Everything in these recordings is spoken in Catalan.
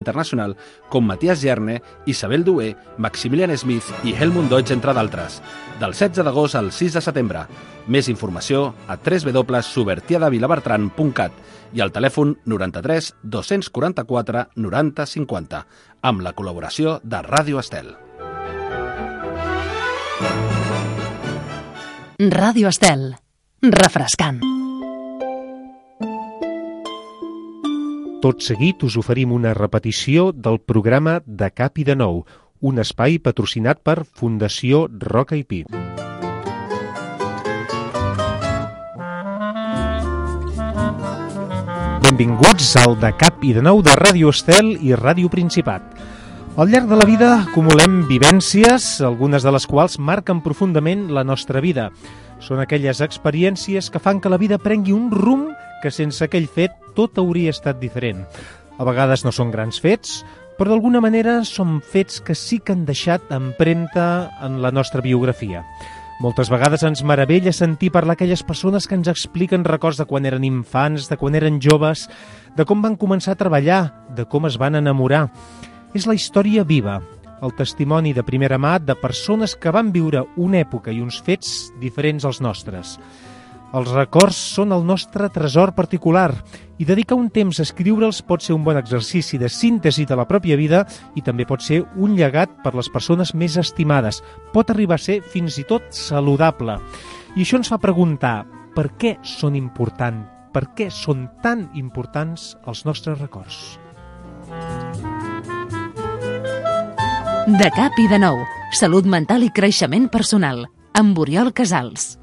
internacional com Matías Gerne, Isabel Dué, Maximilian Smith i Helmut Deutsch, entre d'altres. Del 16 d'agost al 6 de setembre. Més informació a www.subertiadavilabertran.cat i al telèfon 93 244 90 50, amb la col·laboració de Ràdio Estel. Ràdio Estel. Refrescant. Tot seguit us oferim una repetició del programa De Cap i de Nou, un espai patrocinat per Fundació Roca i Pi. Benvinguts al De Cap i de Nou de Ràdio Estel i Ràdio Principat. Al llarg de la vida acumulem vivències, algunes de les quals marquen profundament la nostra vida. Són aquelles experiències que fan que la vida prengui un rumb que sense aquell fet tot hauria estat diferent. A vegades no són grans fets, però d'alguna manera són fets que sí que han deixat empremta en la nostra biografia. Moltes vegades ens meravella sentir parlar aquelles persones que ens expliquen records de quan eren infants, de quan eren joves, de com van començar a treballar, de com es van enamorar. És la història viva, el testimoni de primera mà de persones que van viure una època i uns fets diferents als nostres. Els records són el nostre tresor particular i dedicar un temps a escriure'ls pot ser un bon exercici de síntesi de la pròpia vida i també pot ser un llegat per les persones més estimades. Pot arribar a ser fins i tot saludable. I això ens fa preguntar per què són importants, per què són tan importants els nostres records. De Cap i de Nou. Salut mental i creixement personal. Amb Oriol Casals.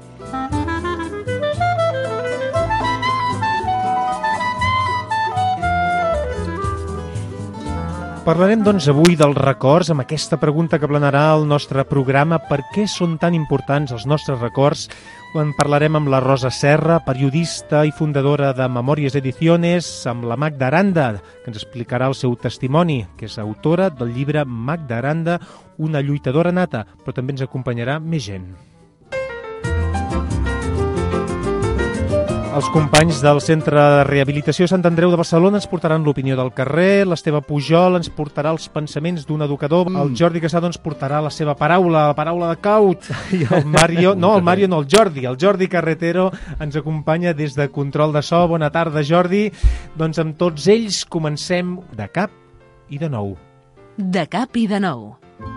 Parlarem, doncs, avui dels records amb aquesta pregunta que planarà el nostre programa. Per què són tan importants els nostres records? En parlarem amb la Rosa Serra, periodista i fundadora de Memòries Ediciones, amb la Magda Aranda, que ens explicarà el seu testimoni, que és autora del llibre Magda Aranda, una lluitadora nata, però també ens acompanyarà més gent. Els companys del Centre de Rehabilitació Sant Andreu de Barcelona ens portaran l'opinió del carrer, l'Esteve Pujol ens portarà els pensaments d'un educador, el Jordi Casado ens portarà la seva paraula, la paraula de caut, i el Jordi Carretero ens acompanya des de Control de So. Bona tarda, Jordi. Doncs amb tots ells comencem de cap i de nou. De cap i de nou.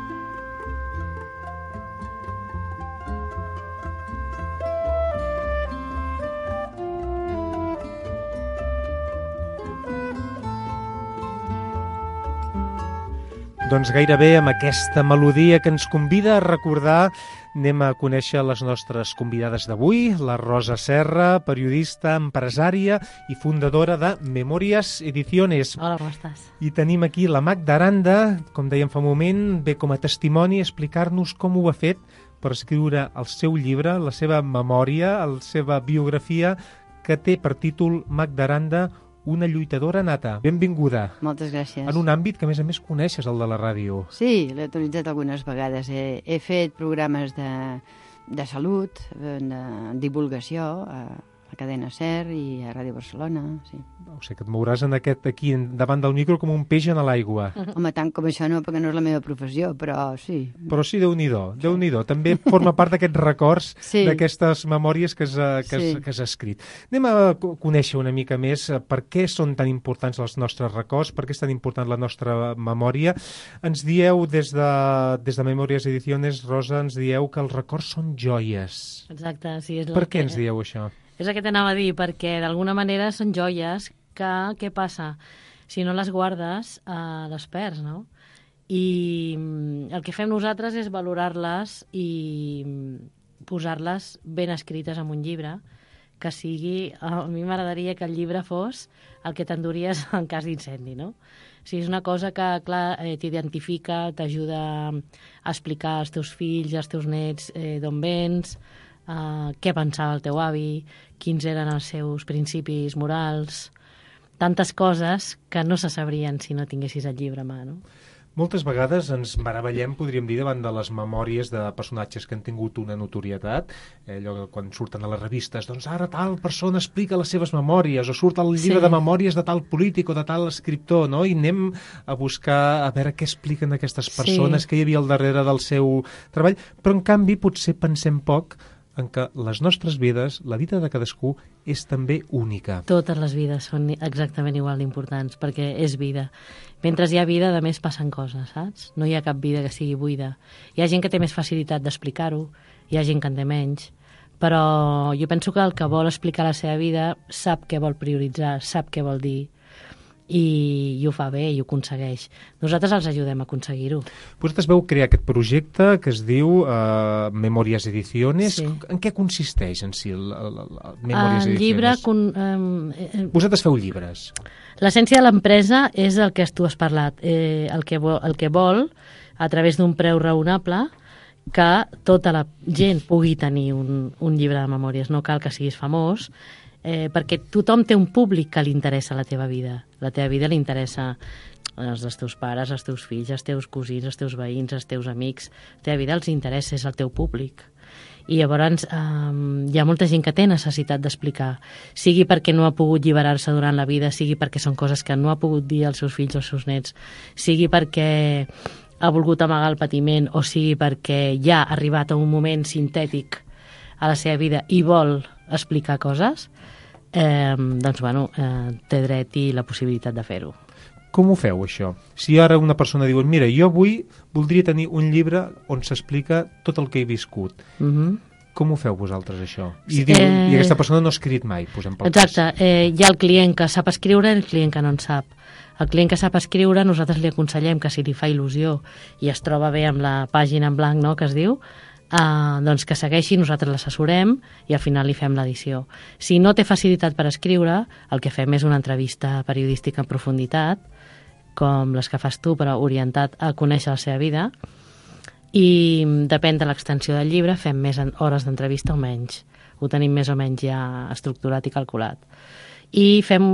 Doncs gairebé amb aquesta melodia que ens convida a recordar, anem a conèixer les nostres convidades d'avui, la Rosa Serra, periodista, empresària i fundadora de Memòries Ediciones. Hola, com estàs? I tenim aquí la Magda Aranda, com dèiem fa un moment, ve com a testimoni a explicar-nos com ho ha fet per escriure el seu llibre, la seva memòria, la seva biografia, que té per títol Magda Aranda, una lluitadora nata. Benvinguda. Moltes gràcies. En un àmbit que, a més, coneixes, el de la ràdio. Sí, l'he utilitzat algunes vegades. He fet programes de salut, de divulgació, a la cadena SER i a Ràdio Barcelona, sí. O sigui que et mouràs aquí davant del micro com un peix en l'aigua. Home, tant com això no, perquè no és la meva professió, però sí. Però sí, Déu-n'hi-do. També forma part d'aquests records, sí, d'aquestes memòries que has escrit. Anem a conèixer una mica més per què són tan importants els nostres records, per què és tan important la nostra memòria. Ens dieu, des de Memòries Ediciones, Rosa, ens dieu que els records són joies. Exacte, sí. Per què ens dieu això? És el que t'anava a dir, perquè d'alguna manera són joies que, què passa? Si no les guardes, les perds, no? I el que fem nosaltres és valorar-les i posar-les ben escrites en un llibre, que sigui... A mi m'agradaria que el llibre fos el que t'enduries en cas d'incendi, no? O sigui, és una cosa que, clar, t'identifica, t'ajuda a explicar als teus fills, als teus nets, d'on vens, què pensava el teu avi, quins eren els seus principis morals, tantes coses que no se sabrien si no tinguessis el llibre a mà, no? Moltes vegades ens meravellem, podríem dir, davant de les memòries de personatges que han tingut una notorietat, allò que quan surten a les revistes, doncs ara tal persona explica les seves memòries, o surt el llibre de memòries de tal polític o de tal escriptor, no? I anem a buscar a veure què expliquen aquestes persones, què hi havia al darrere del seu treball, però en canvi potser pensem poc en què les nostres vides, la vida de cadascú, és també única. Totes les vides són exactament igual d'importants, perquè és vida. Mentre hi ha vida, a més, passen coses, saps? No hi ha cap vida que sigui buida. Hi ha gent que té més facilitat d'explicar-ho, hi ha gent que en té menys, però jo penso que el que vol explicar la seva vida sap què vol prioritzar, sap què vol dir, i ho fa bé i ho aconsegueix. Nosaltres els ajudem a aconseguir-ho. Vosaltres veu crear aquest projecte que es diu Memòries Ediciones. Sí. En què consisteix en si el Memòries Ediciones? El llibre... Vosaltres feu llibres. L'essència de l'empresa és el que tu has parlat, el que vol, a través d'un preu raonable, que tota la gent pugui tenir un llibre de memòries. No cal que siguis famós, perquè tothom té un públic que li interessa la teva vida. La teva vida li interessa els teus pares, els teus fills, els teus cosins, els teus veïns, els teus amics. La teva vida els interessa, és el teu públic. I llavors hi ha molta gent que té necessitat d'explicar, sigui perquè no ha pogut alliberar-se durant la vida, sigui perquè són coses que no ha pogut dir als seus fills o als seus nets, sigui perquè ha volgut amagar el patiment o sigui perquè ja ha arribat a un moment sintètic a la seva vida i vol explicar coses, doncs, té dret i la possibilitat de fer-ho. Com ho feu, això? Si ara una persona diu, mira, jo avui voldria tenir un llibre on s'explica tot el que he viscut. Com ho feu vosaltres, això? I aquesta persona no ha escrit mai, posem pel cas. Exacte. Hi ha el client que sap escriure i el client que no en sap. El client que sap escriure, nosaltres li aconsellem que si li fa il·lusió i es troba bé amb la pàgina en blanc, no?, que es diu, doncs que segueixi, nosaltres l'assessorem i al final li fem l'edició. Si no té facilitat per escriure, el que fem és una entrevista periodística en profunditat, com les que fas tu, però orientat a conèixer la seva vida, i depèn de l'extensió del llibre, fem més hores d'entrevista o menys. Ho tenim més o menys ja estructurat i calculat. I fem,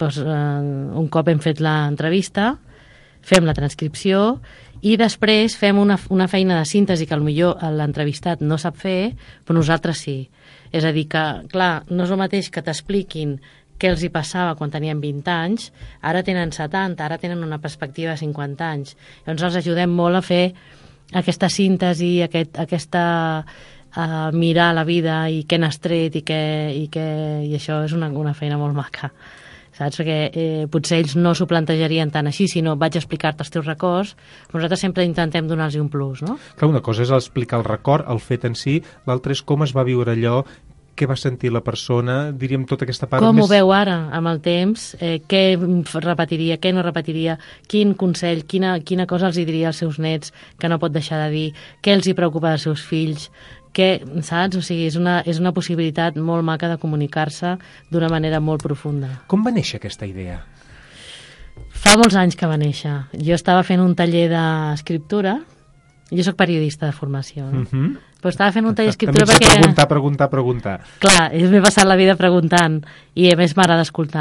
un cop hem fet l'entrevista, fem la transcripció i després fem una feina de síntesi que potser l'entrevistat no sap fer, però nosaltres sí. És a dir que, clar, no és el mateix que t'expliquin què els hi passava quan tenien 20 anys, ara tenen 70, ara tenen una perspectiva de 50 anys. Llavors els ajudem molt a fer aquesta síntesi, a mirar la vida i què n'has tret i això és una feina molt maca. Saps? Perquè potser ells no s'ho plantejarien tant així, sinó vaig a explicar-te els teus records. Nosaltres sempre intentem donar-los un plus, no? Clar, una cosa és explicar el record, el fet en si, l'altre és com es va viure allò, què va sentir la persona, diríem tota aquesta part com més... ho veu ara, amb el temps, què repetiria, què no repetiria, quin consell, quina cosa els hi diria als seus nets que no pot deixar de dir, què els hi preocupa dels seus fills, saps? O sigui, és una possibilitat molt maca de comunicar-se d'una manera molt profunda. Com va néixer aquesta idea? Fa molts anys que va néixer. Jo estava fent un taller d'escriptura. Jo sóc periodista de formació. Però estava fent un taller d'escriptura perquè... També preguntar. Clar, m'he passat la vida preguntant i a més m'agrada escoltar.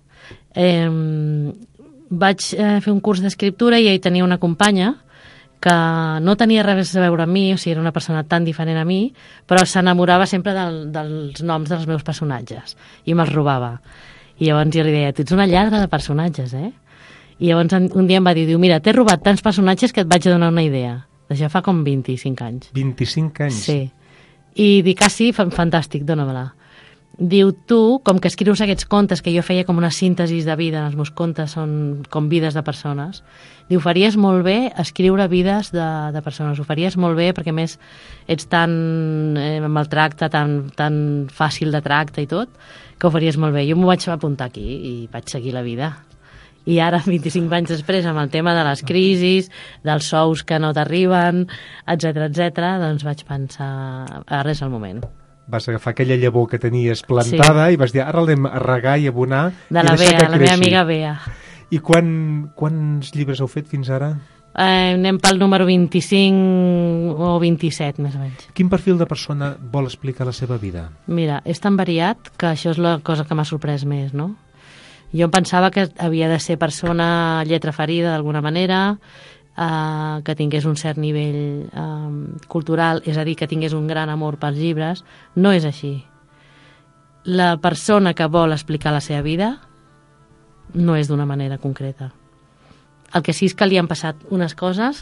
Vaig fer un curs d'escriptura i hi tenia una companya que no tenia res a veure amb mi, o sigui, era una persona tan diferent a mi, però s'enamorava sempre dels noms dels meus personatges i me'ls robava. I llavors jo li deia, tu ets una lladra de personatges, eh? I llavors un dia em va dir, mira, t'he robat tants personatges que et vaig a donar una idea. D'això fa com 25 anys. 25 anys? Sí. I dic, sí, fantàstic, dóna-me-la. Diu, tu, com que escrius aquests contes, que jo feia com una síntesi de vida, els meus contes són com vides de persones, diu, faries molt bé escriure vides de persones, ho faries molt bé perquè més ets tan amb el tracte, tan fàcil de tracte i tot, que ho faries molt bé. Jo m'ho vaig apuntar aquí i vaig seguir la vida. I ara, 25 anys després, amb el tema de les crisis, dels sous que no t'arriben, etc, doncs vaig pensar, ara és el moment. Vas agafar aquella llavor que tenies plantada i vas dir, ara l'hem a regar i abonar de la Bea, la meva amiga Bea. I quants llibres heu fet fins ara? Anem pel número 25 o 27, més o menys. Quin perfil de persona vol explicar la seva vida? Mira, és tan variat que això és la cosa que m'ha sorprès més, no? Jo em pensava que havia de ser persona lletra ferida d'alguna manera, que tingués un cert nivell cultural, és a dir, que tingués un gran amor pels llibres. No és així. La persona que vol explicar la seva vida no és d'una manera concreta. El que sí és que li han passat unes coses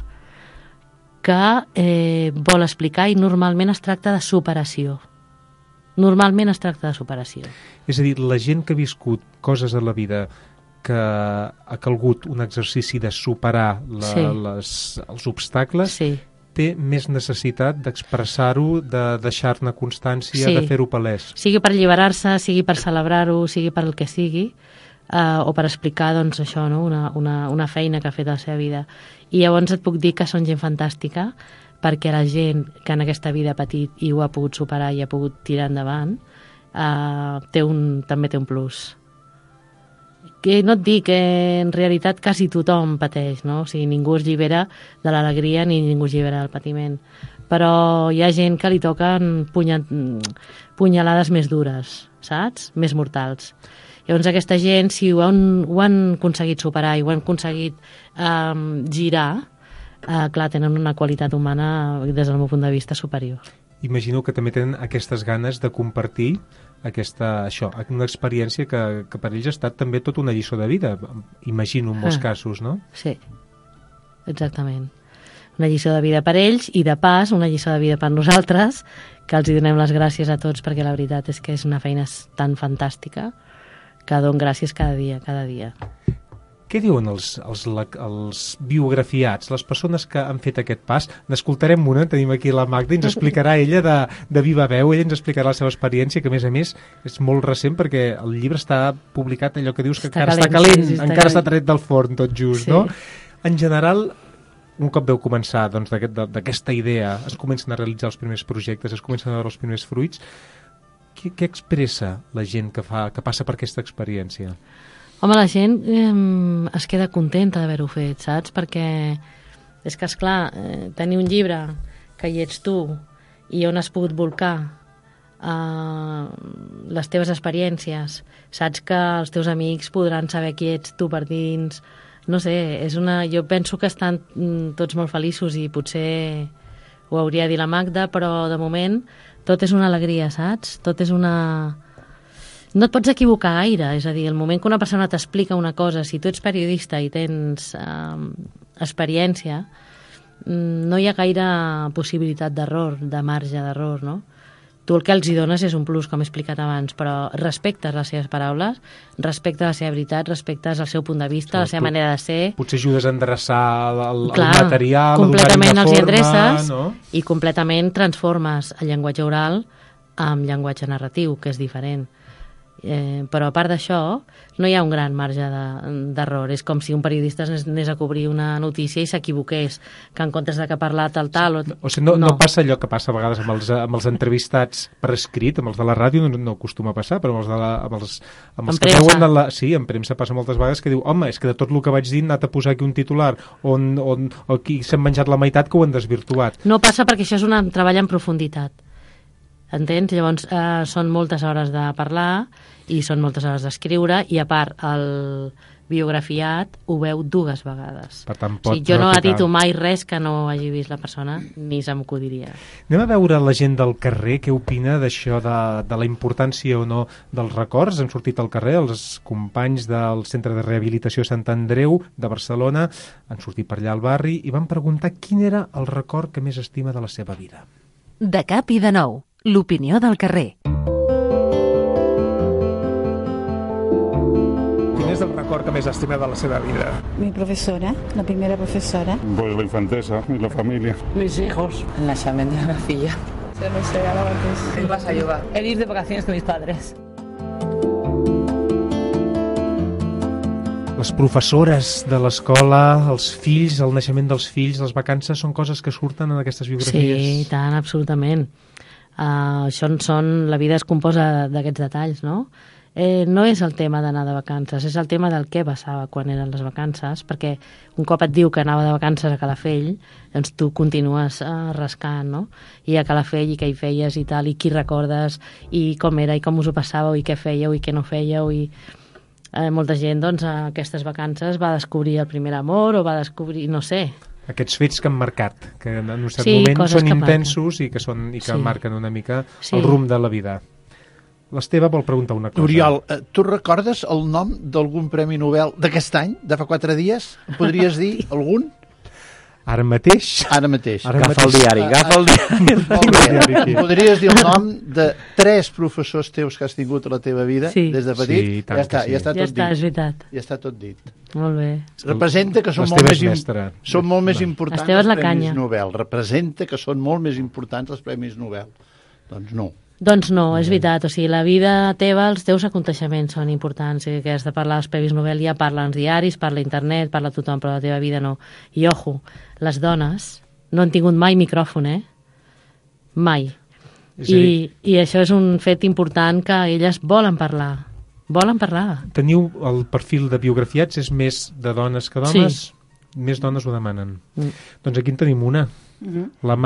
que vol explicar, i normalment es tracta de superació. Normalment es tracta de superació. És a dir, la gent que ha viscut coses a la vida que ha calgut un exercici de superar els obstacles, té més necessitat d'expressar-ho, de deixar-ne constància, de fer-ho palès. Sigui per alliberar-se, sigui per celebrar-ho, sigui per el que sigui, o per explicar, doncs, això, no? una feina que ha fet a la seva vida. I llavors et puc dir que són gent fantàstica, perquè la gent que en aquesta vida ha patit i ho ha pogut superar i ha pogut tirar endavant, també té un plus. Que no et dic que en realitat quasi tothom pateix, no? O sigui, ningú es llibera de l'alegria ni ningú es llibera del patiment. Però hi ha gent que li toquen punyalades més dures, saps? Més mortals. Llavors aquesta gent, si ho han aconseguit superar i ho han aconseguit girar, clar, tenen una qualitat humana, des del meu punt de vista, superior. Imagino que també tenen aquestes ganes de compartir una experiència que per ells ha estat també tota una lliçó de vida, imagino en molts casos, no? Sí, exactament. Una lliçó de vida per ells i, de pas, una lliçó de vida per nosaltres, que els hi donem les gràcies a tots, perquè la veritat és que és una feina tan fantàstica que dono gràcies cada dia. Què diuen els biografiats, les persones que han fet aquest pas? N'escoltarem una, tenim aquí la Magda, i ens explicarà ella de viva veu, ella ens explicarà la seva experiència, que a més és molt recent, perquè el llibre està publicat, allò que dius que encara està calent, encara està tret del forn tot just, no? En general, un cop veu començar d'aquesta idea, es comencen a realitzar els primers projectes, es comencen a veure els primers fruits. Què expressa la gent que passa per aquesta experiència? Home, la gent es queda contenta d'haver-ho fet, saps? Perquè és que, esclar, tenir un llibre que hi ets tu i on has pogut volcar les teves experiències, saps que els teus amics podran saber qui ets tu per dins, no sé, jo penso que estan tots molt feliços i potser ho hauria de dir la Magda, però de moment tot és una alegria, saps? Tot és una... No et pots equivocar gaire, és a dir, el moment que una persona t'explica una cosa, si tu ets periodista i tens experiència, no hi ha gaire possibilitat d'error, de marge d'error, no? Tu el que els hi dones és un plus, com he explicat abans, però respectes les seves paraules, respectes la seva veritat, respectes el seu punt de vista, la seva manera de ser... Potser ajudes a endreçar el material, completament a donar-hi una forma, els adreces, no? I completament transformes el llenguatge oral amb llenguatge narratiu, que és diferent. Però a part d'això no hi ha un gran marge d'error. És com si un periodista anés a cobrir una notícia i s'equivoqués, que en comptes de que ha parlat el tal... O sigui, no passa allò que passa a vegades amb els entrevistats per escrit, amb els de la ràdio no acostuma a passar, però amb els que veuen en premsa passa moltes vegades, que diu, home, és que de tot el que vaig dir he anat a posar aquí un titular on aquí s'han menjat la meitat, que ho han desvirtuat. No passa, perquè això és un treball en profunditat. Entens? Llavors són moltes hores de parlar i són moltes hores d'escriure, i a part el biografiat ho veu 2 vegades. Per tant, jo no edito mai res que no hagi vist la persona, ni se m'acudiria. Anem a veure la gent del carrer què opina d'això, de la importància o no dels records. Han sortit al carrer els companys del Centre de Rehabilitació Sant Andreu de Barcelona, han sortit per allà al barri i van preguntar quin era el record que més estima de la seva vida. De cap i de nou, l'opinió del carrer. Quin és el record que més estima de la seva vida? Mi profesora, la primera profesora. Pues la infantesa y la familia. Mis hijos. El naixement de la filla. No sé, ara mateix. ¿Qué vas a ayudar? El ir de vacaciones con mis padres. Les professores de l'escola, els fills, el naixement dels fills, les vacances, són coses que surten en aquestes biografies? Sí, tant, absolutament. La vida es composa d'aquests detalls, no? No és el tema d'anar de vacances, és el tema del què passava quan eren les vacances, perquè un cop et diu que anava de vacances a Calafell, doncs tu continues rascant, no? I a Calafell, i què hi feies i tal, i qui recordes, i com era, i com us ho passàveu, i què fèieu, i què no fèieu, i... molta gent, doncs, a aquestes vacances va descobrir el primer amor, o va descobrir, no sé, Aquests fets que han marcat, que en un cert Sí, moment coses són que intensos i que Sí. marquen una mica Sí. el rumb de la vida. L'Esteve vol preguntar una cosa. Oriol, tu recordes el nom d'algun Premi Nobel d'aquest any, de fa 4 dies? Em podries dir algun? Ara mateix? Ara mateix. Agafa el diari, agafa el diari. Molt bé. Em podries dir el nom de 3 professors teus que has tingut a la teva vida Sí. des de petit? Sí, tant ja està, que sí. ja està Ja tot està, és dit. veritat. Ja està tot dit. Molt bé. Representa que són L'Esteve molt és més, mestre. són molt més importants Esteve és els la Premis canya. Nobel. Representa que són molt més importants els Premis Nobel. Doncs no. Doncs no, és veritat. O sigui, la vida teva, els teus aconteixements són importants. Que has de parlar dels Premis Nobel, ja parla als diaris, parla a internet, parla a tothom, però la teva vida no. I, ojo, les dones no han tingut mai micròfon, Mai. És a dir, I això és un fet important que elles volen parlar. Volen parlar. teniu el perfil de biografiats, és més de dones que d'homes? Sí. Més dones ho demanen. Doncs aquí en tenim una. La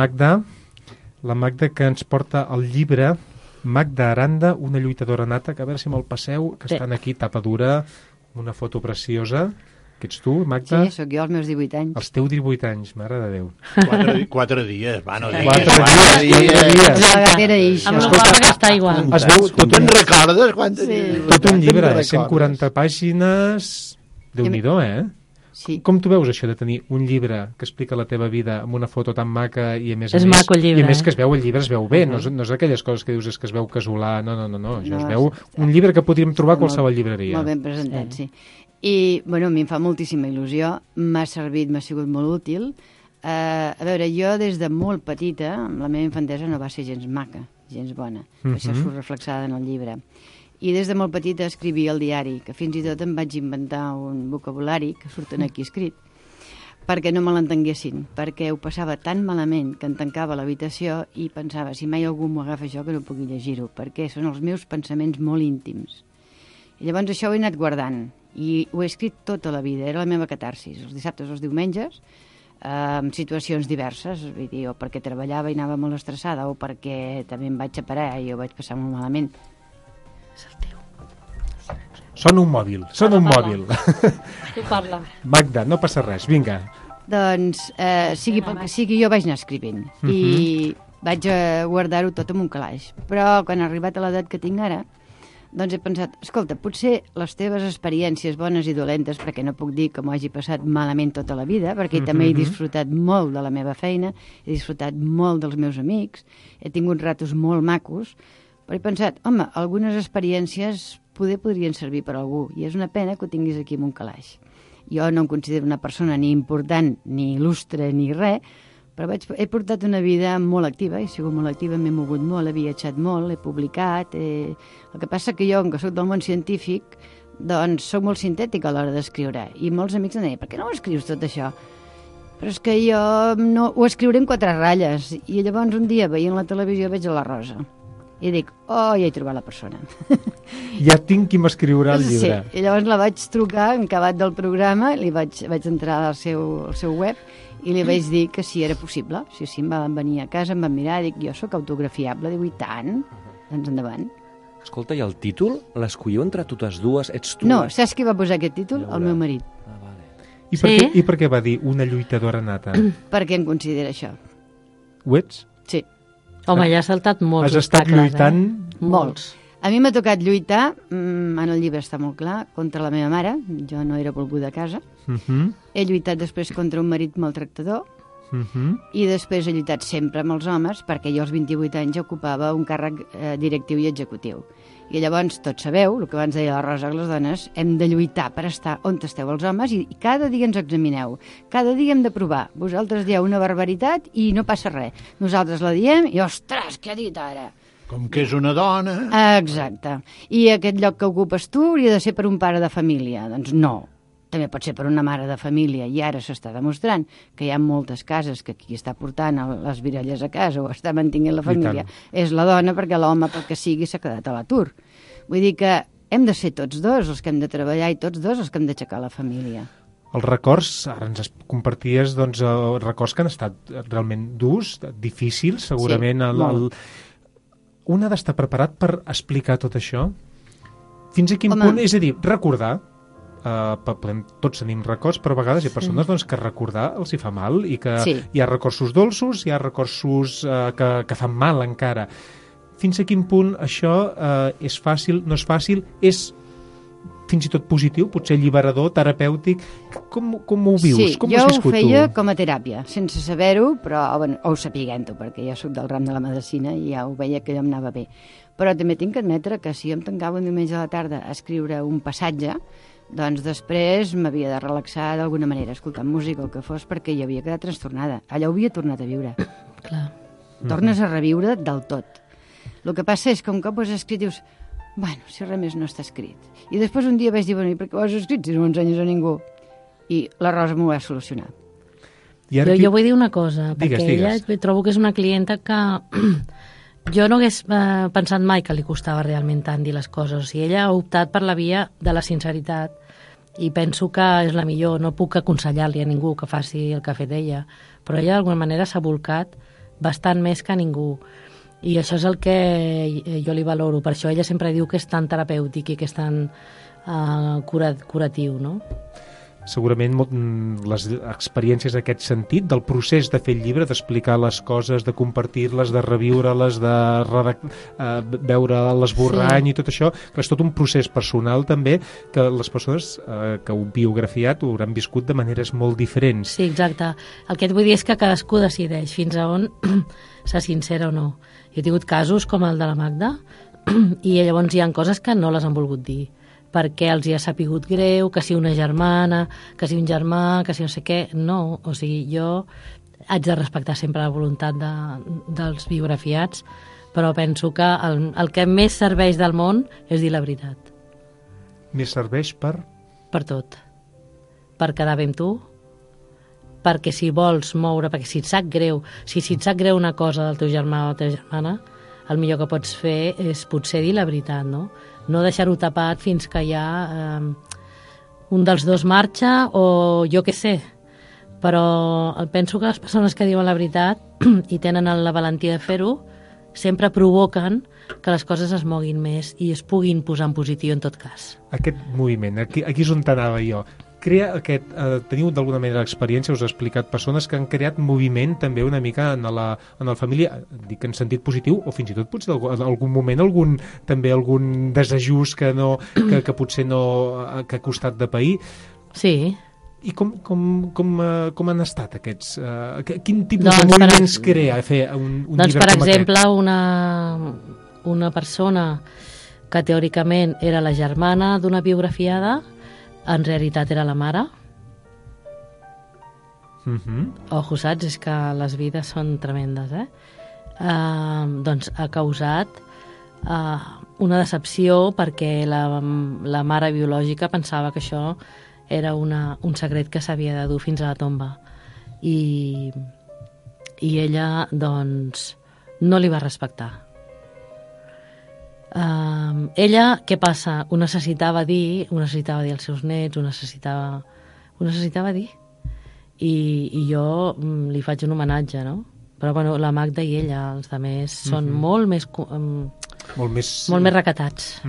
Magda que ens porta el llibre Magda Aranda, una lluitadora nata, que a veure si me'l passeu, que Sí. estan aquí, tapa dura, una foto preciosa. Que ets tu, Magda? Sí, sóc jo als meus 18 anys. Els teus 18 anys, mare de Déu. 4 dies, va, no diguis. 4 dies. La gatera ixa. Amb la guapa que està igual. Es veu tot Te'n un, recordes? Quants tot un llibre, 140 pàgines... Déu-n'hi-do, Sí. Com tu veus això de tenir un llibre que explica la teva vida amb una foto tan maca i a més És maco el llibre, i a més que eh? es veu el llibre, es veu bé, no és aquelles coses que dius és que es veu casolà, no, això No, es veu un llibre que podríem trobar a qualsevol llibreria. Molt ben presentat, sí. I, bueno, a mi em fa moltíssima il·lusió, m'ha servit, m'ha sigut molt útil. A veure, jo des de molt petita, la meva infantesa no va ser gens maca, gens bona. Això surt reflexada en el llibre. I des de molt petita escrivia al diari, que fins i tot em vaig inventar un vocabulari que surten aquí escrit, perquè no me l'entenguessin, perquè ho passava tan malament que em tancava a l'habitació i pensava, si mai algú m'ho agafa això, que no pugui llegir-ho, perquè són els meus pensaments molt íntims. I llavors això ho he anat guardant, i ho he escrit tota la vida, era la meva catarsis, els dissabtes o els diumenges, en situacions diverses, vull dir, o perquè treballava i anava molt estressada, o perquè també em vaig separar i ho vaig passar molt malament. Són un mòbil. Tu parla. Magda, no passa res, vinga. Doncs, sigui pel que sigui, jo vaig anar escrivint i vaig guardar-ho tot en un calaix. Però quan he arribat a l'edat que tinc ara, doncs he pensat, escolta, potser les teves experiències bones i dolentes, perquè no puc dir que m'ho hagi passat malament tota la vida, perquè també he disfrutat molt de la meva feina, he disfrutat molt dels meus amics, he tingut ratos molt macos, però he pensat, home, algunes experiències podrien servir per a algú, i és una pena que ho tinguis aquí en un calaix. Jo no em considero una persona ni important, ni il·lustre, ni res, però he portat una vida molt activa, he sigut molt activa, m'he mogut molt, he viatjat molt, he publicat... El que passa que jo, que soc del món científic, doncs soc molt sintètica a l'hora d'escriure, i molts amics em deien, per què no ho escrius tot això? Però és que jo no, ho escriuré en 4 ratlles, i llavors un dia veient la televisió veig a la Rosa, i dic, ja he trobat la persona. Ja tinc qui m'escriurà el llibre. Sí, i llavors la vaig trucar en acabat del programa, vaig entrar al seu web i li vaig dir que si era possible. Sí, em van venir a casa, em van mirar, dic, jo sóc autografiable, diu, i tant, doncs endavant. Escolta, i el títol l'escolliu entre totes dues? Ets tu? No, saps qui va posar aquest títol? El meu marit. Ah, vale. I per què va dir una lluitadora nata? Perquè em considera això. Ho ets? Sí. Home, ja has saltat molts Has estat obstacles, lluitant... Molts. A mi m'ha tocat lluitar, en el llibre està molt clar, contra la meva mare, jo no era volguda a casa. He lluitat després contra un marit maltractador, i després he lluitat sempre amb els homes, perquè jo als 28 anys ocupava un càrrec directiu i executiu. I llavors tots sabeu, el que abans deia la Rosa, que les dones hem de lluitar per estar on esteu els homes, i cada dia ens examineu, cada dia hem de provar. Vosaltres dieu una barbaritat i no passa res. Nosaltres la diem i, ostres, què ha dit ara? Com que és una dona... Exacte. I aquest lloc que ocupes tu hauria de ser per un pare de família. Doncs no. També pot ser per una mare de família, i ara s'està demostrant que hi ha moltes cases que qui està portant les virelles a casa o està mantenint la família és la dona, perquè l'home, pel que sigui, s'ha quedat a l'atur. Vull dir que hem de ser tots dos els que hem de treballar i tots dos els que hem d'aixecar la família. Els records, ara ens comparties doncs, records que han estat realment durs, difícils, segurament. Un ha d'estar preparat per explicar tot això? Fins a quin punt? És a dir, recordar tots tenim records, però a vegades hi ha persones doncs, que recordar els hi fa mal i que hi ha recorsos dolços, hi ha recorsos que fan mal encara. Fins a quin punt això és fàcil, no és fàcil, és fins i tot positiu, potser alliberador, terapèutic? Com ho vius? Com ho has viscut tu? Jo ho feia com a teràpia, sense saber-ho, però o sapiguent-ho, perquè jo soc del ram de la medicina i ja ho veia que allò em anava bé. Però també tinc que admetre que si jo em tancava un diumenge a la tarda a escriure un passatge, doncs després m'havia de relaxar d'alguna manera, escoltant música o el que fos, perquè jo havia quedat trastornada. Allò ho havia tornat a viure. Clar. Tornes a reviure del tot. El que passa és que un cop ho has escrit dius, bueno, si res més no està escrit. I després un dia vaig dir, bueno, i per què ho has escrit si no ho ensenyes a ningú? I la Rosa m'ho va solucionar. Jo vull dir una cosa, perquè ella trobo que és una clienta que jo no hagués pensat mai que li costava realment tant dir les coses. O sigui, ella ha optat per la via de la sinceritat i penso que és la millor. No puc aconsellar-li a ningú que faci el que ha fet ella, però ella d'alguna manera s'ha volcat bastant més que ningú. I això és el que jo li valoro. Per això ella sempre diu que és tan terapèutic i que és tan curatiu, no? Segurament les experiències en aquest sentit, del procés de fer el llibre, d'explicar les coses, de compartir-les, de reviure-les, de veure l'esborrany i tot això, que és tot un procés personal també, que les persones que ho biografiat ho hauran viscut de maneres molt diferents. Sí, exacte. El que et vull dir és que cadascú decideix fins a on se sincera o no. Jo he tingut casos com el de la Magda i llavors hi ha coses que no les han volgut dir perquè els hi ha sapigut greu, que si una germana, que si un germà, que si no sé què. No, o sigui, jo haig de respectar sempre la voluntat dels biografiats, però penso que el que més serveix del món és dir la veritat. Més serveix per? Per tot. Per quedar bé amb tu, perquè si vols moure, perquè si et sap greu, si et sap greu una cosa del teu germà o la teva germana, el millor que pots fer és potser dir la veritat, no? No deixar-ho tapat fins que hi ha un dels dos marxa o jo què sé. Però penso que les persones que diuen la veritat i tenen la valentia de fer-ho sempre provoquen que les coses es moguin més i es puguin posar en positiu en tot cas. Aquest moviment, aquí és on t'anava jo. Teniu d'alguna manera l'experiència, us he explicat persones que han creat moviment també una mica en la família, dic en sentit positiu, o fins i tot potser en algun moment algun desajust que potser no que ha costat de pair. Sí. I com han estat aquests? Quin tipus de moviments crea fer un llibre com aquest? Per exemple, una persona que teòricament era la germana d'una biografiada, en realitat era la mare. Ojo, saps? És que les vides són tremendes, doncs ha causat una decepció perquè la mare biològica pensava que això era un secret que s'havia de dur fins a la tomba. I ella, doncs, no li va respectar. Ella, què passa? Ho necessitava dir als seus nets, ho necessitava dir, i jo li faig un homenatge, no? Però bueno, la Magda i ella, els altres són molt més recatats.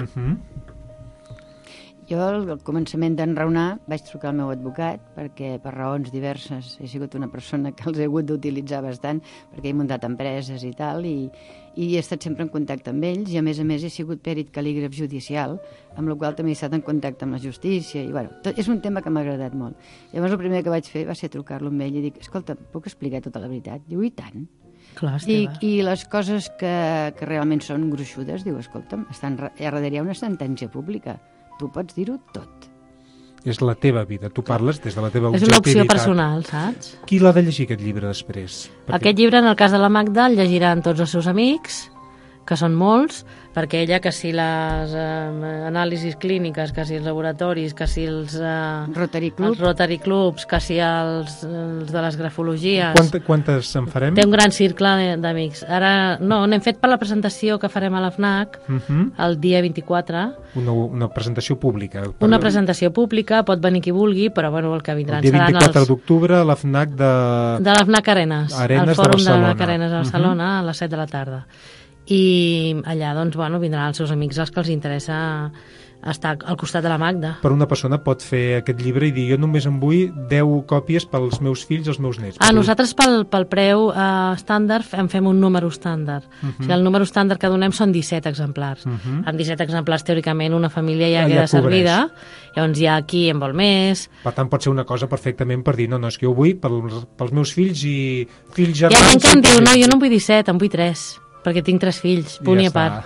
Jo al començament d'enraonar vaig trucar al meu advocat perquè per raons diverses he sigut una persona que els he hagut d'utilitzar bastant perquè he muntat empreses i tal i he estat sempre en contacte amb ells i a més he sigut pèrit cal·lígraf judicial, amb la qual també he estat en contacte amb la justícia i bueno, és un tema que m'ha agradat molt. Llavors el primer que vaig fer va ser trucar-lo amb ell i dic, escolta, puc explicar tota la veritat? Diu, i tant. Clar, dic, i les coses que realment són gruixudes, diu, escolta'm, darrere hi ha una sentència pública. Tu pots dir-ho tot. És la teva vida, tu parles des de la teva objectivitat. És una opció personal, saps? Qui l'ha de llegir, aquest llibre, després? Aquest llibre, en el cas de la Magda, el llegiran tots els seus amics, que són molts, perquè ella, que si les anàlisis clíniques, que si els laboratoris, que si els Rotary Clubs, que si els de les grafologies... Quantes en farem? Té un gran cercle d'amics. Ara, no, n'hem fet per la presentació que farem a la FNAC el dia 24. Una presentació pública. Una presentació pública, pot venir qui vulgui, però bueno, el que vindran seran el dia 24 d'octubre a la FNAC de la FNAC Arenas, al Fòrum de la FNAC Arenas a Barcelona a les 7 de la tarda. I allà, doncs, bueno, vindran els seus amics els que els interessa està al costat de la Magda. Però una persona pot fer aquest llibre i dir, jo només en vull 10 còpies pels meus fills i els meus nets. Nosaltres pel preu estàndard en fem un número estàndard. O sigui, el número estàndard que donem són 17 exemplars. Amb 17 exemplars, teòricament, una família ja queda servida. Llavors hi ha qui en vol més. Per tant, pot ser una cosa perfectament per dir, no, és que jo ho vull pels meus fills i fills germans. Hi ha gent que em diu, no, jo no en vull 17, en vull 3. Perquè tinc 3 fills, punt i a part.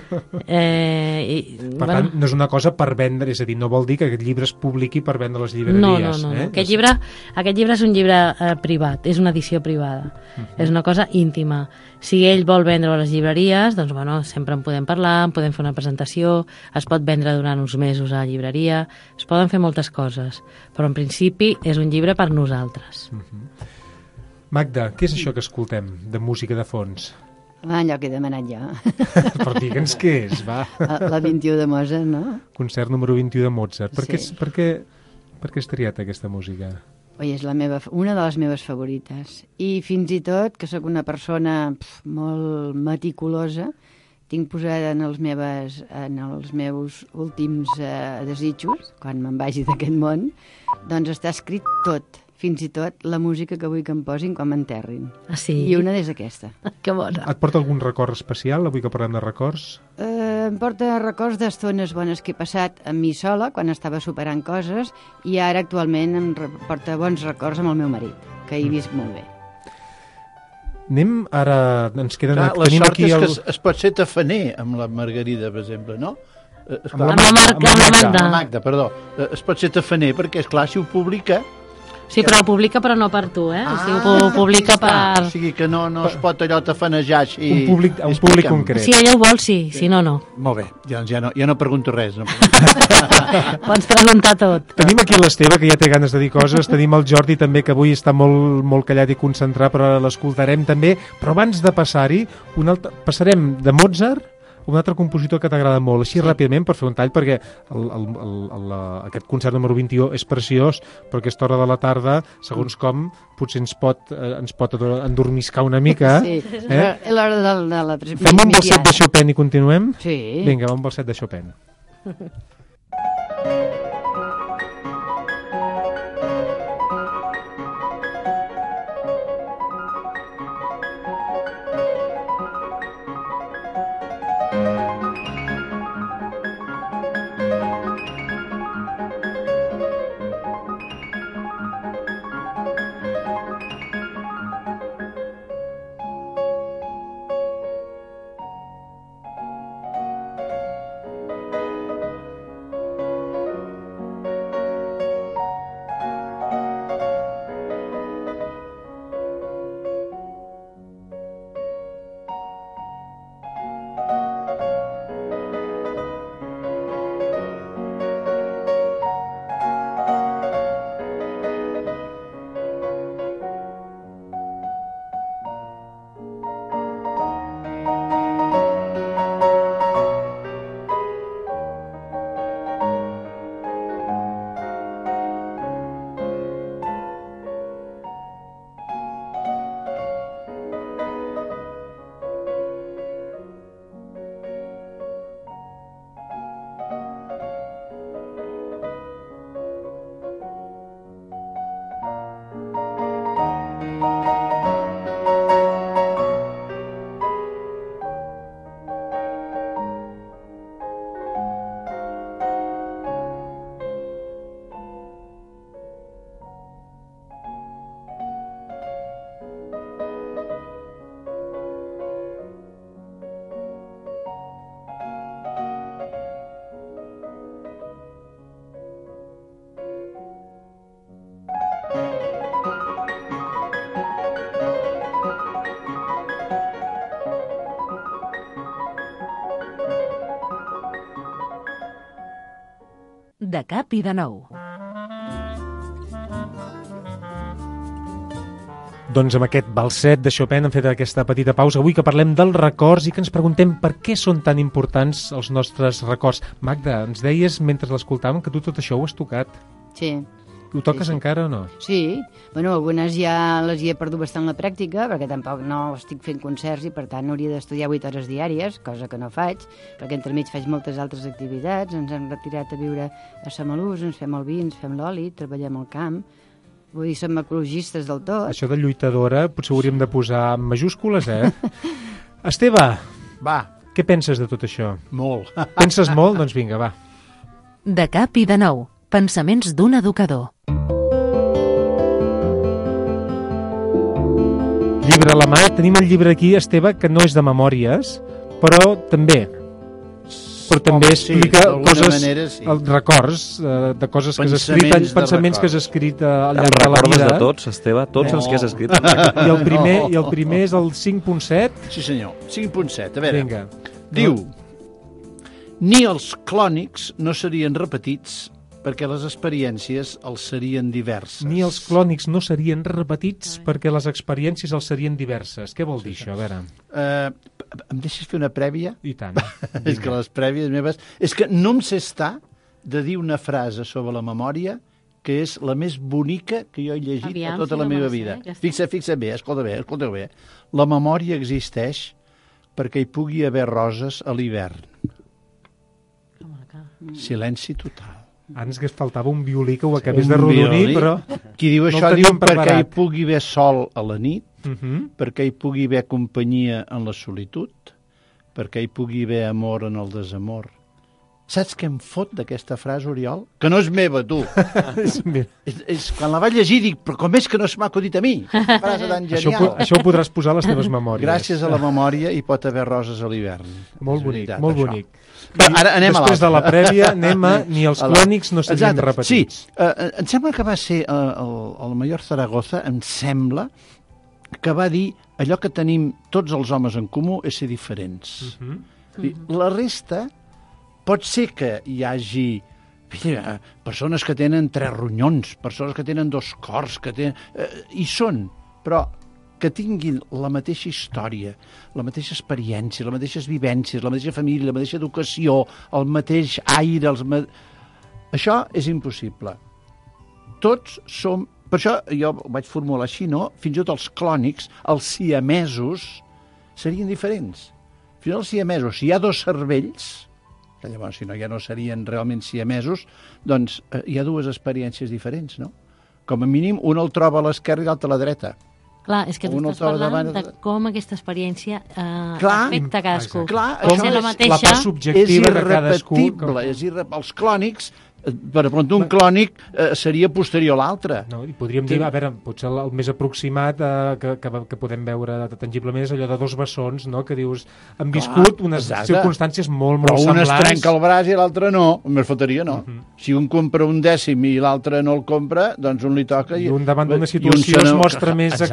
Per tant, no és una cosa per vendre, és a dir, no vol dir que aquest llibre es publiqui per vendre les llibreries. No. Aquest llibre és un llibre privat, és una edició privada. És una cosa íntima. Si ell vol vendre a les llibreries, doncs bueno, sempre en podem parlar, en podem fer una presentació, es pot vendre durant uns mesos a la llibreria, es poden fer moltes coses, però en principi és un llibre per nosaltres. Magda, què és això que escoltem de música de fons? Allò que he demanat jo. Però digue'ns què és, va. La 21 de Mozart, no? Concert número 21 de Mozart. Per què has triat aquesta música? Oi, és una de les meves favorites. I fins i tot, que sóc una persona molt meticulosa, tinc posada en els meus últims desitjos, quan me'n vagi d'aquest món, doncs està escrit tot. Fins i tot la música que vull que em posin quan m'enterrin. Ah, sí? I una és aquesta. Que bona. Et porta algun record especial, avui que parlem de records? Em porta records d'estones bones que he passat amb mi sola, quan estava superant coses, i ara actualment em porta bons records amb el meu marit, que hi visc molt bé. Anem, ara ens queden... Clar, la sort és que es pot ser tafaner amb la Margarida, per exemple, no? Amb la Magda, perdó. Es pot ser tafaner perquè, esclar, si ho publica... Sí, però ho publica però no per tu, eh? O sigui, ho publica per... O sigui que no es pot allò tafanejar així... Un públic concret. Si ella ho vol, sí, si no, no. Molt bé, ja no pregunto res. No Pots preguntar tot. Tenim aquí l'Esteve, que ja té ganes de dir coses, tenim el Jordi també, que avui està molt callat i concentrat, però l'escoltarem també. Però abans de passar-hi, passarem de Mozart un altre compositor que t'agrada molt, així ràpidament per fer un tall, perquè aquest concert número 21 és preciós, però a aquesta hora de la tarda, segons com, potser ens pot endormiscar una mica. Sí, és l'hora de la transmissió. Fem un balset de Chopin i continuem? Sí. Vinga, un balset de Chopin. De cap i de nou. Doncs amb aquest balset de Chopin hem fet aquesta petita pausa avui que parlem dels records i que ens preguntem per què són tan importants els nostres records. Magda, ens deies mentre l'escoltàvem que tu tot això ho has tocat. Sí, Ho toques encara o no? Sí, bueno, algunes ja les hi he perdut bastant la pràctica, perquè tampoc no estic fent concerts i per tant hauria d'estudiar 8 hores diàries, cosa que no faig, perquè entremig faig moltes altres activitats, ens hem retirat a viure a Samalús, ens fem el vi, ens fem l'oli, treballem al camp, vull dir, som ecologistes del tot. Això de lluitadora potser ho hauríem de posar en majúscules, Esteve, Va, què penses de tot això? molt. Penses molt? Doncs vinga, va. De cap i de nou. Pensaments d'un educador. Llibre a la mà. Tenim el llibre aquí, Esteve, que no és de memòries, però també explica coses, records de coses que has escrit, pensaments que has escrit al llarg de la vida. Recordes de tots, Esteve? Tots els que has escrit? I el primer és el 5.7? Sí, senyor. 5.7, a veure. Vinga. Diu, ni els clònics no serien repetits perquè les experiències els serien diverses. Ni els clònics no serien repetits perquè les experiències els serien diverses. Què vol dir això? A veure. Em deixes fer una prèvia? I tant. És que les prèvies meves... És que no em sé estar de dir una frase sobre la memòria que és la més bonica que jo he llegit a tota la meva vida. Fixa't bé, escolta bé. La memòria existeix perquè hi pugui haver roses a l'hivern. Silenci total. Ens faltava un violí que ho acabés de rodonir, però... Qui diu això diu perquè hi pugui haver sol a la nit, perquè hi pugui haver companyia en la solitud, perquè hi pugui haver amor en el desamor. Saps què em fot d'aquesta frase, Oriol? Que no és meva, tu. Quan la vaig llegir dic, però com és que no se m'ha acudit a mi? Frase tan genial. Això ho podràs posar a les teves memòries. Gràcies a la memòria hi pot haver roses a l'hivern. Molt bonic, molt bonic. Ara anem després de la prèvia anem a ni els clònics no serien repetits. Sí, em sembla que va ser el Mayor Zaragoza, em sembla, que va dir allò que tenim tots els homes en comú és ser diferents. La resta pot ser que hi hagi persones que tenen 3 ronyons, persones que tenen 2 cors, que tenen... hi són, però que tinguin la mateixa història, la mateixa experiència, les mateixes vivències, la mateixa família, la mateixa educació, el mateix aire... Això és impossible. Tots som... Per això jo ho vaig formular així, no? Fins i tot els clònics, els siamesos, serien diferents. Fins i tot els siamesos, si hi ha 2 cervells, que llavors si no ja no serien realment siamesos, doncs hi ha 2 experiències diferents, no? Com a mínim, un el troba a l'esquerra i l'altre a la dreta. Clar, és que tu estàs parlant de com aquesta experiència afecta cadascú. Clar, la part subjectiva de cadascú. És irrepetible. Els clònics, per exemple, un clònic seria posterior a l'altre. No, i podríem dir, a veure, potser el més aproximat que podem veure tangiblement és allò de 2 bessons, no?, que dius, han viscut unes circumstàncies molt semblants. Però un es trenca el braç i l'altre no, més foteria no. Si un compra un dècim i l'altre no el compra, doncs un li toca... I un davant d'una situació es mostra més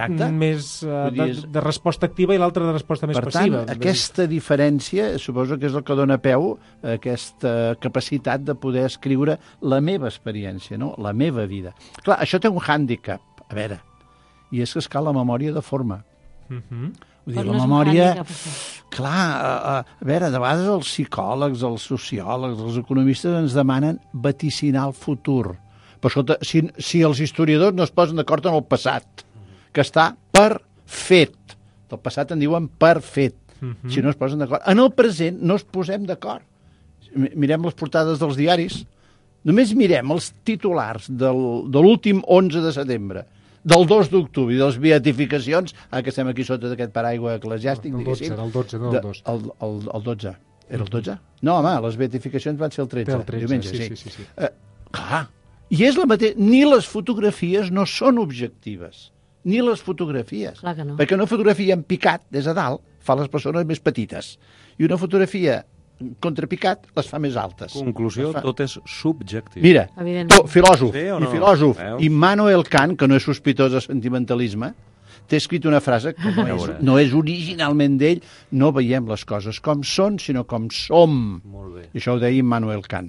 de resposta activa i l'altre de resposta més passiva. Per tant, aquesta diferència suposo que és el que dona peu a aquesta capacitat de poder escriure la meva experiència, no? La meva vida. Clar, això té un hàndicap, a veure, i és que es cal la memòria de forma. Vull dir, la memòria... Clar, a veure, de vegades els psicòlegs, els sociòlegs, els economistes ens demanen vaticinar el futur. Però escolta, si els historiadors no es posen d'acord en el passat, que està per fet. Del passat en diuen per fet. Si no es posen d'acord. En el present no es posem d'acord. Mirem les portades dels diaris. Només mirem els titulars de l'últim 11 de setembre, del 2 d'octubre i de les beatificacions, que estem aquí sota d'aquest paraigua eclesiàstic, diguéssim. El 12, no el 2. El 12. Era el 12? No, home, les beatificacions van ser el 13. El 13, diumenge, sí. Clar, i és la mateixa... Ni les fotografies no són objectives. Ni les fotografies. Clar que no. Perquè una fotografia en picat, des de dalt, fa les persones més petites. I una fotografia contrapicat les fa més altes. Conclusió, tot és subjectiu. Mira, filòsof, Immanuel Kant, que no és sospitós de sentimentalisme, té escrit una frase que no és originalment d'ell, no veiem les coses com són, sinó com som. Molt bé. I això ho deia Immanuel Kant.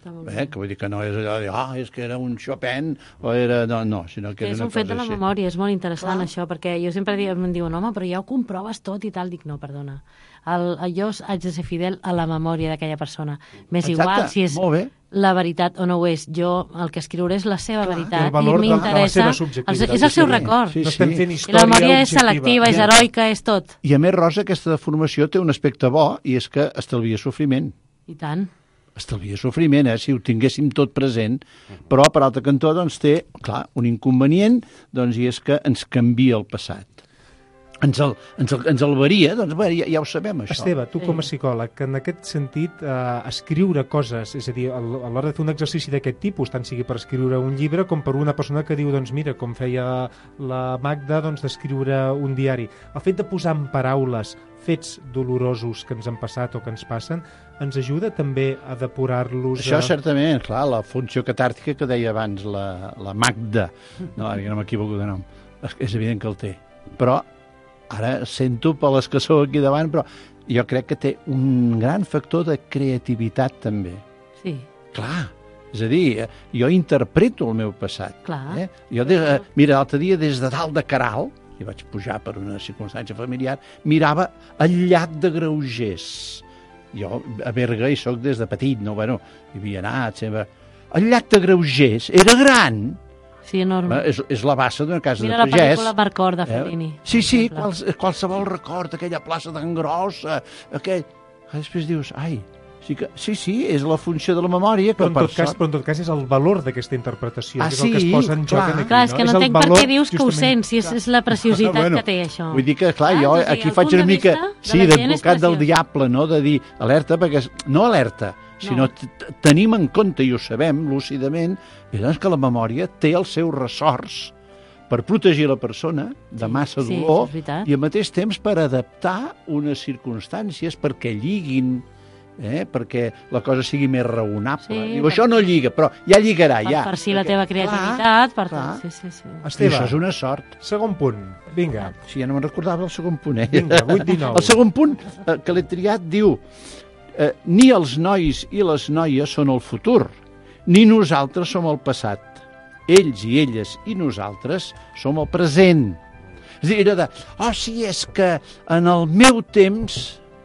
Que vull dir que no és allò de, és que era un Chopin, o era... No, sinó que era una cosa així. És un fet de la memòria, és molt interessant això, perquè jo sempre em diuen, home, però ja ho comproves tot i tal. Dic, no, perdona. Jo haig de ser fidel a la memòria d'aquella persona. M'és igual si és la veritat o no ho és. Jo el que escriuré és la seva veritat i m'interessa... És el seu record. No estem fent I història la memòria és objectiva. selectiva, és heroica, és tot. I a més, Rosa, aquesta deformació té un aspecte bo, i és que estalvia sofriment. I tant. Estalvia sofriment, si ho tinguéssim tot present, però per altre cantó doncs, té, clar, un inconvenient, doncs, i és que ens canvia el passat. Ens el varia, doncs ja ho sabem, això. Esteve, tu com a psicòleg, en aquest sentit, escriure coses, és a dir, a l'hora de fer un exercici d'aquest tipus, tant sigui per escriure un llibre com per una persona que diu, doncs mira, com feia la Magda, doncs d'escriure un diari. El fet de posar en paraules fets dolorosos que ens han passat o que ens passen, ens ajuda també a depurar-los... Això certament, clar, la funció catàrtica que deia abans la Magda, no, ara no m'equivoco de nom, és evident que el té, però ara sento per les que sou aquí davant, però jo crec que té un gran factor de creativitat també. Sí. Clar, és a dir, jo interpreto el meu passat. Clar. Jo, mira, l'altre dia des de dalt de Caral, i vaig pujar per una circumstància familiar, mirava el llac de Graugers. Jo a Berga hi soc des de petit, no? Bueno, hi havia anat sempre. El llac de Graugers era gran. Sí, enorme. És la bassa d'una casa de pagès. Mira la pel·lícula Marcor de Fellini. Sí, qualsevol record, aquella plaça tan grossa, després dius, sí, és la funció de la memòria. Però en tot cas és el valor d'aquesta interpretació, que és el que es posa en joc aquí. Clar, és que no entenc per què dius que ho sents, si és la preciositat que té això. Vull dir que, clar, jo aquí faig una mica d'advocat del diable, no?, de dir alerta, perquè no alerta, sinó tenim en compte, i ho sabem lúcidament, doncs que la memòria té els seus ressorts per protegir la persona de massa dolor i al mateix temps per adaptar unes circumstàncies perquè lliguin, perquè la cosa sigui més raonable. Diu, això no lliga, però ja lligarà, ja. Per si la teva creativitat, per tot. Esteve, això és una sort. Segon punt, vinga. Sí, ja no me'n recordava el segon punt, Vinga, 8-19. El segon punt que l'he triat diu ni els nois i les noies són el futur, ni nosaltres som el passat. Ells i elles i nosaltres som el present. És a dir, era de, sí, és que en el meu temps...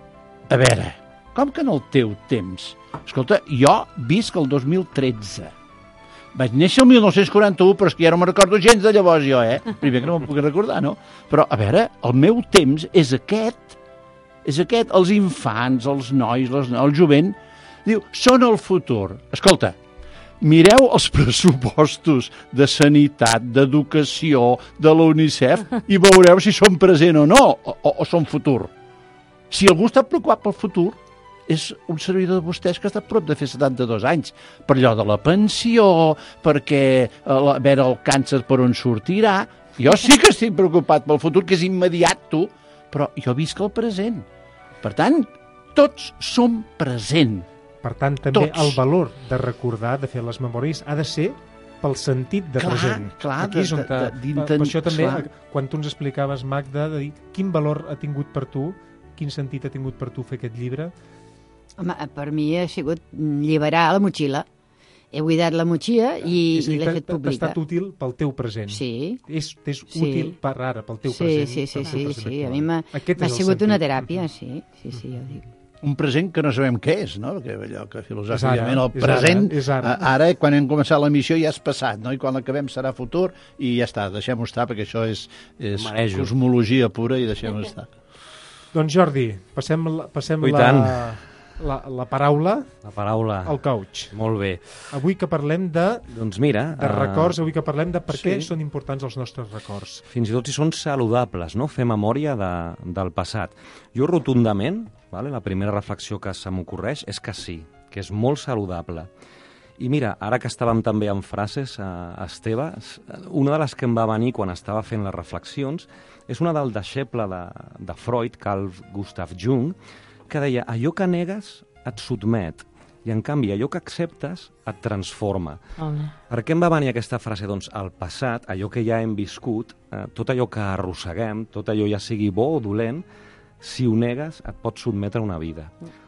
A veure, com que en el teu temps? Escolta, jo visc el 2013. Vaig néixer el 1941, però és que ja no me'n recordo gens de llavors jo, Primer que no me'n puc recordar, no? Però, a veure, el meu temps és aquest, els infants, els nois, el jovent, diu, són el futur. Escolta, mireu els pressupostos de sanitat, d'educació, de la UNICEF, i veureu si són present o no, o són futur. Si algú està preocupat pel futur, és un servidor de vostès que està a prop de fer 72 anys, per allò de la pensió, perquè a veure el càncer per on sortirà. Jo sí que estic preocupat pel futur, que és immediat, tu, però jo visc el present. Per tant, tots som present. Per tant, també el valor de recordar, de fer les memòries, ha de ser pel sentit de present. Aquí és on per això també, quan tu ens explicaves, Magda, de dir quin valor ha tingut per tu, quin sentit ha tingut per tu fer aquest llibre? Home, per mi ha sigut alliberar la motxilla. He buidat la motxilla i l'he fet pública. T'ha estat útil pel teu present. Sí. És útil per ara, pel teu present. Sí. A mi m'ha sigut una teràpia, sí, ja ho dic. Un present que no sabem què és, no? Perquè allò que filosòficament el present, ara quan hem començat l'emissió ja és passat, no? I quan l'acabem serà futur i ja està, deixem-ho estar, perquè això és cosmologia pura i deixem-ho estar. Doncs Jordi, passem la paraula al coach. Molt bé. Avui que parlem de records, avui que parlem de per què són importants els nostres records. Fins i tot si són saludables, no? Fer memòria del passat. Jo rotundament, la primera reflexió que se m'ocorreix és que sí, que és molt saludable. I mira, ara que estàvem també en frases, Esteve, una de les que em va venir quan estava fent les reflexions és una del deixeble de Freud, Carl Gustav Jung, que deia, allò que negues et sotmet, i en canvi allò que acceptes et transforma. Per què em va venir aquesta frase? Doncs el passat, allò que ja hem viscut, tot allò que arrosseguem, tot allò ja sigui bo o dolent, si ho negues et pot sotmetre a una vida.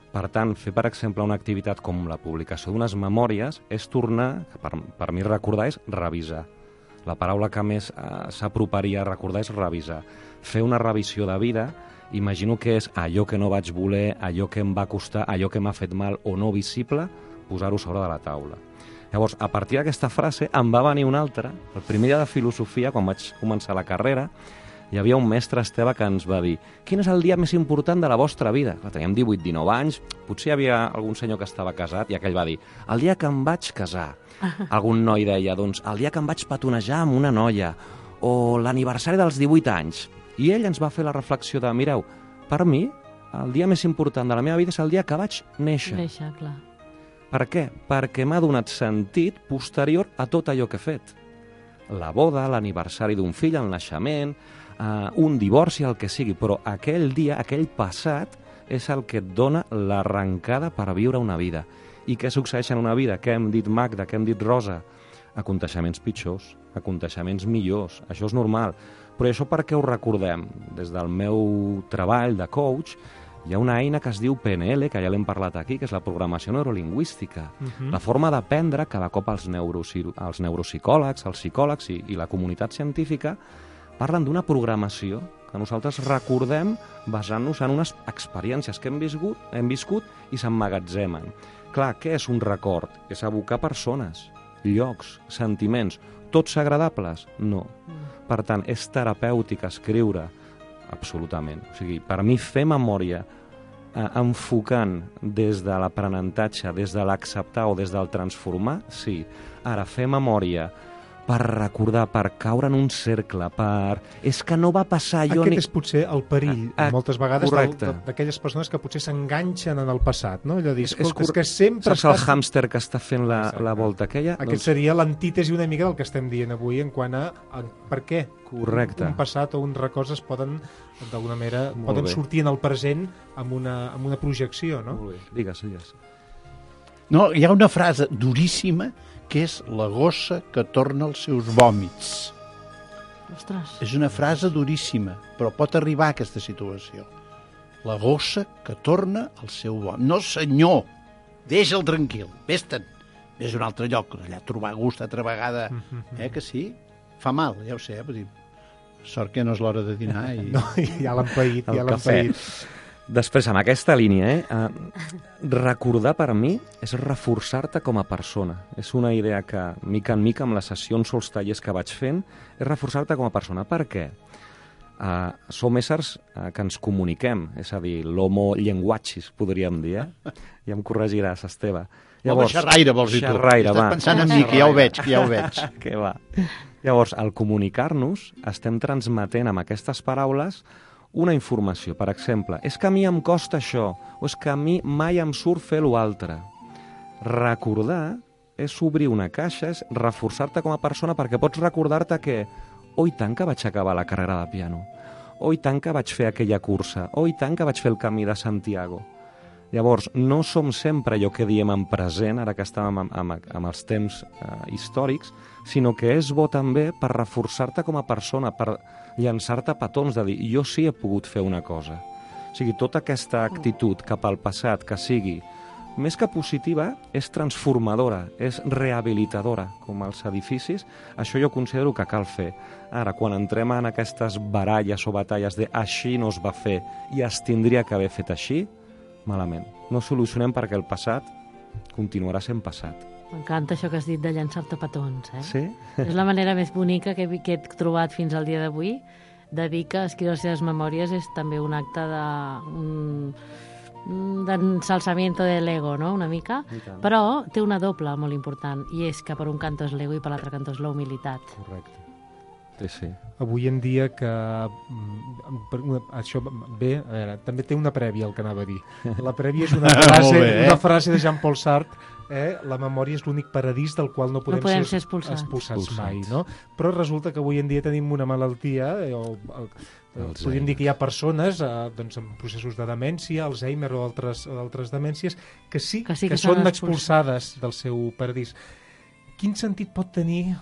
Per tant, fer, per exemple, una activitat com la publicació d'unes memòries és tornar, per mi recordar és revisar. La paraula que més s'aproparia a recordar és revisar. Fer una revisió de vida, imagino que és allò que no vaig voler, allò que em va costar, allò que m'ha fet mal o no visible, posar-ho sobre de la taula. Llavors, a partir d'aquesta frase em va venir una altra. El primer dia de filosofia, quan vaig començar la carrera, hi havia un mestre, Esteve, que ens va dir: quin és el dia més important de la vostra vida? Teníem 18-19 anys, potser hi havia algun senyor que estava casat, i aquell va dir: el dia que em vaig casar. Algun noi deia: doncs el dia que em vaig petonejar amb una noia, o l'aniversari dels 18 anys. I ell ens va fer la reflexió de: mireu, per mi, el dia més important de la meva vida és el dia que vaig néixer. Néixer, clar. Per què? Perquè m'ha donat sentit posterior a tot allò que he fet. La boda, l'aniversari d'un fill, el naixement, un divorci, el que sigui, però aquell dia, aquell passat, és el que et dona l'arrencada per viure una vida. I què succeeix en una vida? Què hem dit Magda, què hem dit Rosa? Aconteixements pitjors, aconteixements millors, això és normal. Però això per què ho recordem? Des del meu treball de coach, hi ha una eina que es diu PNL, que ja l'hem parlat aquí, que és la programació neurolingüística. La forma d'aprendre, cada cop els neuropsicòlegs, els psicòlegs i la comunitat científica parlen d'una programació que nosaltres recordem basant-nos en unes experiències que hem viscut i s'emmagatzemen. Clar, què és un record? És evocar persones, llocs, sentiments, tots agradables? No. Per tant, és terapèutic escriure? Absolutament. O sigui, per mi fer memòria enfocant des de l'aprenentatge, des de l'acceptar o des del transformar, sí. Ara, fer memòria per recordar, per caure en un cercle, és que no va passar allò... Aquest és potser el perill, moltes vegades, correcte, d'aquelles persones que potser s'enganxen en el passat, no? Allò dir, escolta, és que sempre... Saps el hàmster que està fent la volta aquella? Aquest seria l'antítesi una mica del que estem dient avui en quant a per què un passat o uns records es poden, d'alguna manera, poden sortir en el present amb una projecció, no? Molt bé. Digues. No, hi ha una frase duríssima que és la gossa que torna als seus vòmits. Ostres. És una frase duríssima, però pot arribar a aquesta situació. La gossa que torna al seu vòmit. No, senyor, deixa'l tranquil, vés-te'n. Vés a un altre lloc, allà trobar gust altra vegada. Que sí? Fa mal, ja ho sé, dir, sort que no és l'hora de dinar. No, ja l'han paït, ja l'han paït. Després, amb aquesta línia, recordar per mi és reforçar-te com a persona. És una idea que, mica en mica, amb les sessions o els tallers que vaig fent, és reforçar-te com a persona. Per què? Som éssers que ens comuniquem, és a dir, l'homo llenguatgis, podríem dir, Ja em corregiràs, Esteve. Llavors, xerraire, vols dir tu. Xerraire, va. Estàs pensant en mi, que ja ho veig, Que va. Llavors, al comunicar-nos, estem transmetent amb aquestes paraules una informació. Per exemple, és que a mi em costa això, o és que a mi mai em surt fer l'altre. Recordar és obrir una caixa, és reforçar-te com a persona, perquè pots recordar-te que i tant que vaig acabar la carrera de piano, i tant que vaig fer aquella cursa, i tant que vaig fer el camí de Santiago. Llavors, no som sempre allò que diem en present, ara que estàvem amb els temps històrics, sinó que és bo també per reforçar-te com a persona, per llançar-te petons de dir, jo sí he pogut fer una cosa. O sigui, tota aquesta actitud cap al passat que sigui, més que positiva, és transformadora, és rehabilitadora, com els edificis. Això jo considero que cal fer. Ara, quan entrem en aquestes baralles o batalles de així no es va fer i es tindria que haver fet així, malament. No solucionem perquè el passat continuarà sent passat. M'encanta això que has dit de llançar-te petons, Sí? És la manera més bonica que he trobat fins al dia d'avui, de dir que escriure les seves memòries és també un acte d'ensalçamiento de l'ego, no?, una mica, però té una doble molt important, i és que per un cantó és l'ego i per l'altre cantó és la humilitat. Correcte. Sí. Avui en dia que això bé, a veure, també té una prèvia el que anava a dir. La prèvia és una frase de Jean-Paul Sartre, la memòria és l'únic paradís del qual no podem ser expulsats mai, no? Però resulta que avui en dia tenim una malaltia, podríem dir que hi ha persones amb processos de demència, Alzheimer o altres demències, que sí que són expulsades del seu paradís. Quin sentit pot tenir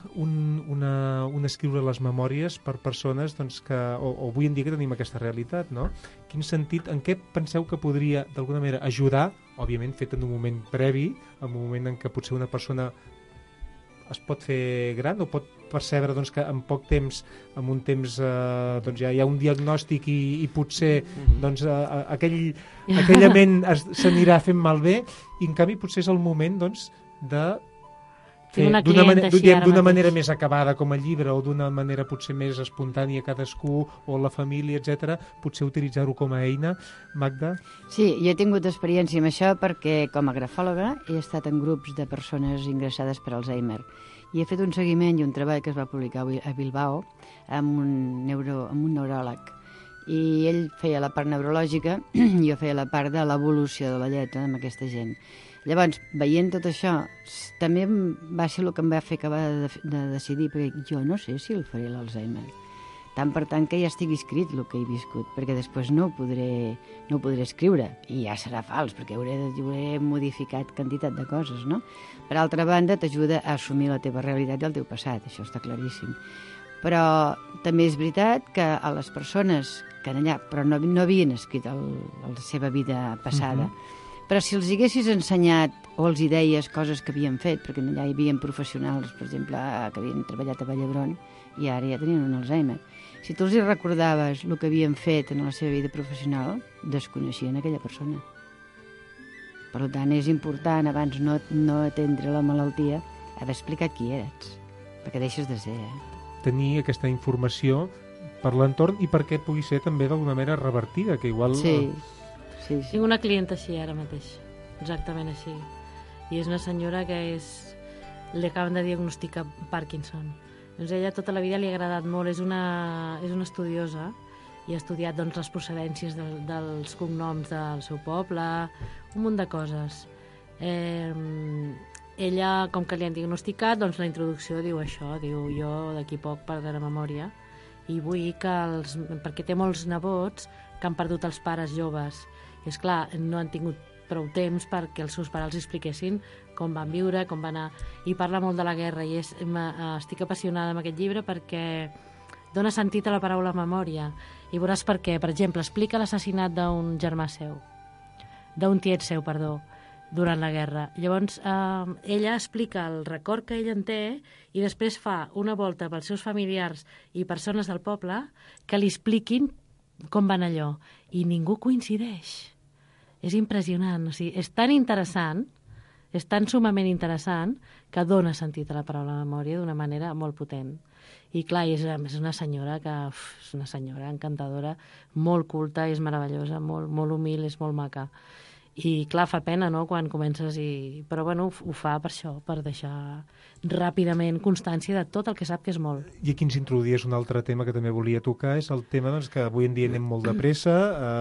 un escriure les memòries per persones doncs, que o avui en dia que tenim aquesta realitat, no? Quin sentit, en què penseu que podria d'alguna manera ajudar, òbviament fet en un moment previ, en un moment en què potser una persona es pot fer gran o pot percebre doncs, que en poc temps, en un temps doncs, ja hi ha un diagnòstic i potser doncs, aquella ment s'anirà fent malbé i en canvi potser és el moment doncs, de fer d'una manera més acabada com a llibre o d'una manera potser més espontània cadascú o la família, etc. potser utilitzar-ho com a eina. Magda? Sí, jo he tingut experiència amb això perquè com a grafòloga he estat en grups de persones ingressades per Alzheimer i he fet un seguiment i un treball que es va publicar a Bilbao amb un neuròleg i ell feia la part neurològica i jo feia la part de l'evolució de la lletra amb aquesta gent. Llavors, veient tot això, també va ser el que em va fer acabar de decidir, perquè jo no sé si el faré l'Alzheimer. Tant per tant que ja estigui escrit el que he viscut, perquè després no ho podré escriure, i ja serà fals, perquè hauré modificat quantitat de coses, no? Per altra banda, t'ajuda a assumir la teva realitat i el teu passat, això està claríssim. Però també és veritat que a les persones que allà però no havien escrit la seva vida passada, però si els haguessis ensenyat o els deies coses que havien fet, perquè allà hi havia professionals, per exemple, que havien treballat a Vall d'Hebron i ara ja tenien un Alzheimer. Si tu els recordaves el que havien fet en la seva vida professional, desconeixien aquella persona. Per tant, és important, abans no atendre la malaltia, haver explicat qui eres, perquè deixes de ser. Tenir aquesta informació per l'entorn i perquè pugui ser també d'alguna manera revertida, que igual... Sí. Tinc una clienta així ara mateix, exactament així. I és una senyora que li acaben de diagnosticar Parkinson. Doncs ella tota la vida li ha agradat molt, és una estudiosa i ha estudiat doncs, les procedències dels cognoms del seu poble, un munt de coses. Ella, com que li han diagnosticat, doncs la introducció diu això, diu jo d'aquí poc perdré la memòria i vull que perquè té molts nebots que han perdut els pares joves. I esclar, no han tingut prou temps perquè els seus pares els expliquessin com van viure, com van anar... I parla molt de la guerra i estic apassionada amb aquest llibre perquè dona sentit a la paraula memòria. I veuràs per què. Per exemple, explica l'assassinat d'un germà seu, d'un tiet seu, perdó, durant la guerra. Llavors, ella explica el record que ella en té i després fa una volta pels seus familiars i persones del poble que li expliquin com van allò. I ningú coincideix. És impressionant. O sigui, és tan interessant, és tan sumament interessant que dona sentit a la paraula memòria d'una manera molt potent. I clar, és una senyora que és una senyora encantadora, molt culta, és meravellosa, molt humil, és molt maca. I clar, fa pena, no?, quan comences Però bueno, ho fa per això, per deixar ràpidament constància de tot el que sap que és molt. I aquí ens introduïes un altre tema que també volia tocar, és el tema doncs, que avui en dia anem molt de pressa,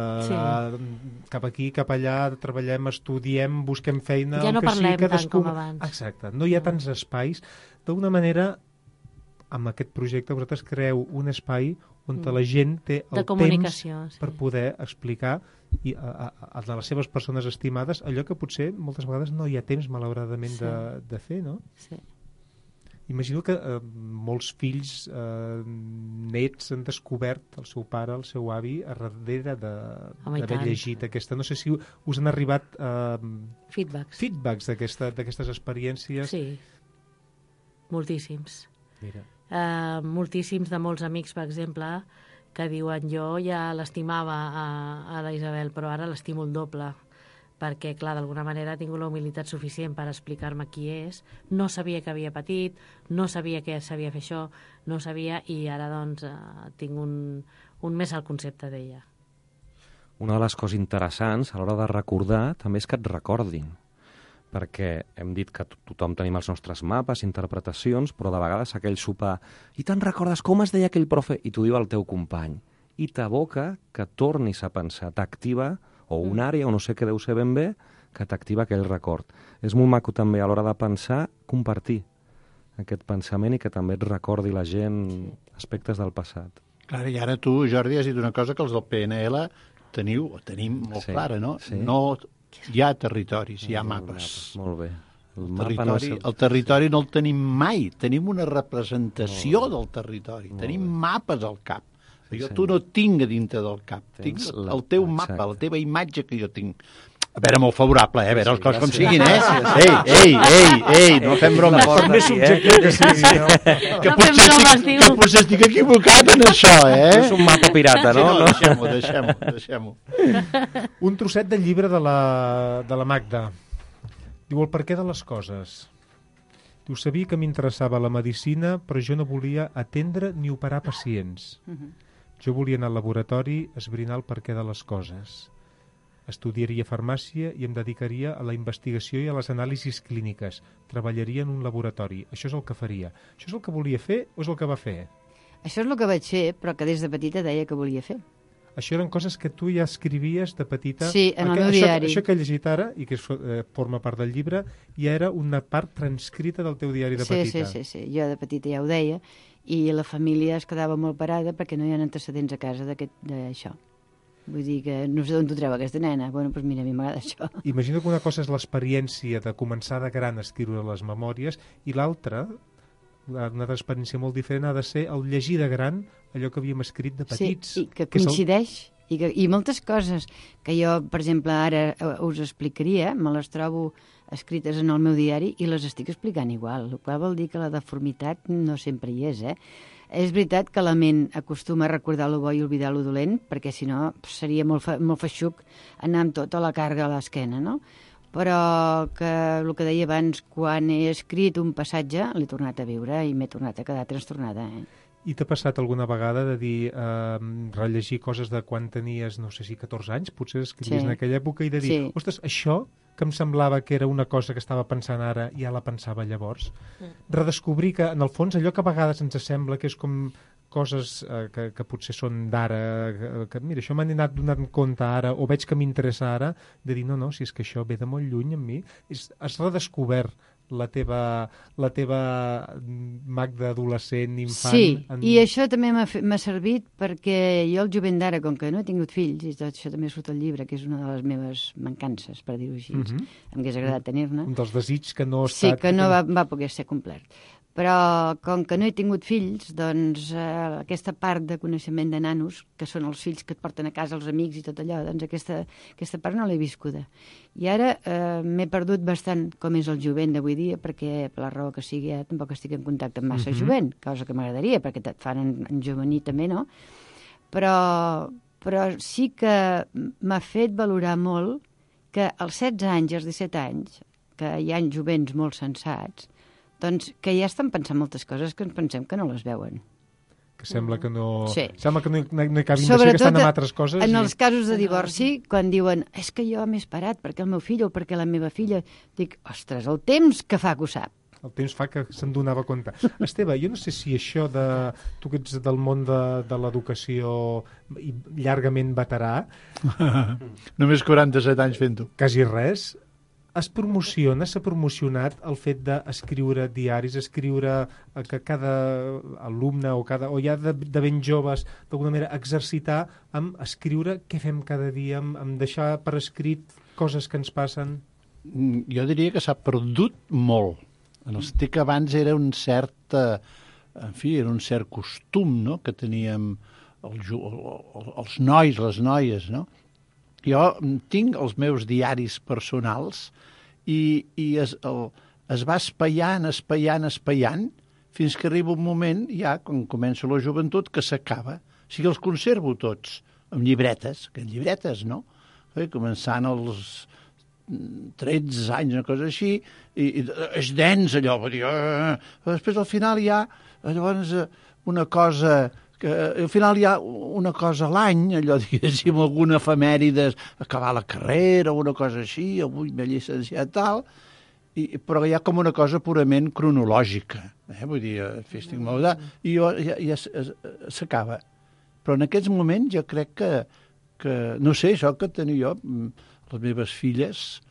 cap aquí, cap allà, treballem, estudiem, busquem feina... Ja no parlem tant com abans. Exacte, no hi ha tants espais. D'alguna manera, amb aquest projecte vosaltres creeu un espai on la gent té el temps per poder explicar a les seves persones estimades allò que potser moltes vegades no hi ha temps, malauradament, de fer, no? Sí. Imagino que molts fills nets han descobert el seu pare, el seu avi, a darrere d'haver llegit aquesta... No sé si us han arribat feedbacks d'aquestes experiències. Sí, moltíssims. Mira. Moltíssims de molts amics, per exemple, que diuen jo ja l'estimava a la Isabel, però ara l'estimo el doble, perquè, clar, d'alguna manera ha tingut la humilitat suficient per explicar-me qui és, no sabia que havia patit, no sabia que sabia fer això, no sabia, i ara, doncs, tinc un més al concepte d'ella. Una de les coses interessants a l'hora de recordar també és que et recordin, perquè hem dit que tothom tenim els nostres mapes, interpretacions, però de vegades aquell sopar, i te'n recordes com es deia aquell profe? I t'ho diu el teu company. I t'aboca que tornis a pensar, t'activa, o una àrea, o no sé què deu ser ben bé, que t'activa aquell record. És molt maco també a l'hora de pensar, compartir aquest pensament i que també et recordi la gent aspectes del passat. Clar, i ara tu, Jordi, has dit una cosa que els del PNL tenim molt clara, no? Sí. No hi ha territoris, hi ha mapes. Molt bé. El territori no el tenim mai. Tenim una representació del territori. Tenim mapes al cap. Jo tu no tinc a dintre del cap. Tinc el teu mapa, la teva imatge que jo tinc. A veure, molt favorable, a veure, les coses com siguin, Ei, no fem bromes. Per més subjectiu que sigui, no? Que potser estic equivocat en això, És un mapa pirata, no? Deixem-ho. Un trosset del llibre de la Magda. Diu, el perquè de les coses. Diu, sabia que m'interessava la medicina, però jo no volia atendre ni operar pacients. Jo volia anar al laboratori a esbrinar el perquè de les coses. Estudiaria farmàcia i em dedicaria a la investigació i a les anàlisis clíniques. Treballaria en un laboratori. Això és el que faria. Això és el que volia fer o és el que va fer? Això és el que vaig fer, però que des de petita deia que volia fer. Això eren coses que tu ja escrivies de petita? Sí, en el meu diari. Això que he llegit ara, i que forma part del llibre, ja era una part transcrita del teu diari de petita. Sí. Jo de petita ja ho deia, i la família es quedava molt parada perquè no hi ha antecedents a casa d'això. Vull dir que no sé d'on t'ho treu aquesta nena. Bueno, doncs mira, a mi m'agrada això. Imagino que una cosa és l'experiència de començar de gran a escriure les memòries i l'altra, una altra experiència molt diferent, ha de ser el llegir de gran allò que havíem escrit de petits. Sí, i que coincideix. I moltes coses que jo, per exemple, ara us explicaria, me les trobo escrites en el meu diari i les estic explicant igual, el qual vol dir que la deformitat no sempre hi és, És veritat que la ment acostuma a recordar lo bo i oblidar lo dolent, perquè si no seria molt feixuc anar amb tota la càrrega a l'esquena, no? Però que el que deia abans, quan he escrit un passatge, l'he tornat a viure i m'he tornat a quedar trastornada, I t'ha passat alguna vegada de dir, rellegir coses de quan tenies, no sé si 14 anys, potser escrivies en aquella època, i de dir, ostres, això que em semblava que era una cosa que estava pensant ara, ja la pensava llavors. Redescobrir que, en el fons, allò que a vegades ens sembla que és com coses que potser són d'ara, que mira, això m'han anat donant compte ara, o veig que m'interessa ara, de dir, no, si és que això ve de molt lluny en mi, has redescobert la teva Magda adolescent, infant... Sí, i això també m'ha servit perquè jo al jovent d'ara, com que no he tingut fills, i tot això també surt al llibre, que és una de les meves mancances, per dir-ho així, em hagués agradat tenir-ne. Un dels desigs que no ha estat... Sí, que no va poder ser complert. Però com que no he tingut fills, doncs aquesta part de coneixement de nanos, que són els fills que et porten a casa, els amics i tot allò, doncs aquesta part no l'he viscuda. I ara m'he perdut bastant com és el jovent d'avui dia, perquè per la raó que sigui tampoc estic en contacte amb massa jovent, cosa que m'agradaria, perquè et fan enjovenir també, no? Però sí que m'ha fet valorar molt que als 16 anys i als 17 anys, que hi ha jovents molt sensats, doncs que ja estan pensant moltes coses que ens pensem que no les veuen. Que sembla que no... Sí. Sembla que no hi acabin de ser, que estan amb altres coses. En els casos de divorci, quan diuen és que jo m'he esperat perquè el meu fill o perquè la meva filla, dic, ostres, el temps que fa que ho sap. El temps fa que se'n donava compte. Esteve, jo no sé si això de... Tu que ets del món de l'educació i llargament veterà... Només 47 anys fent-ho. Quasi res... s'ha promocionat el fet d'escriure diaris, escriure que cada alumne o ja de ben joves, d'alguna manera, exercitar amb escriure què fem cada dia, amb deixar per escrit coses que ens passen? Jo diria que s'ha perdut molt. En els TIC abans era un cert costum, no?, que teníem els nois, les noies, no? Jo tinc els meus diaris personals i es va espaiant, fins que arriba un moment, ja, quan comença la joventut, que s'acaba. O sigui, els conservo tots, amb llibretes, no? Començant als 13 anys, una cosa així, i és dens allò, després al final hi ha llavors una cosa... que al final hi ha una cosa a l'any, allò, diguéssim, alguna efemèrides, acabar la carrera o una cosa així, avui m'he llicenciat tal, però hi ha com una cosa purament cronològica, vull dir, estic molt d'edat, i ja s'acaba. Però en aquests moments jo crec que no sé, això que tenia jo, les meves filles,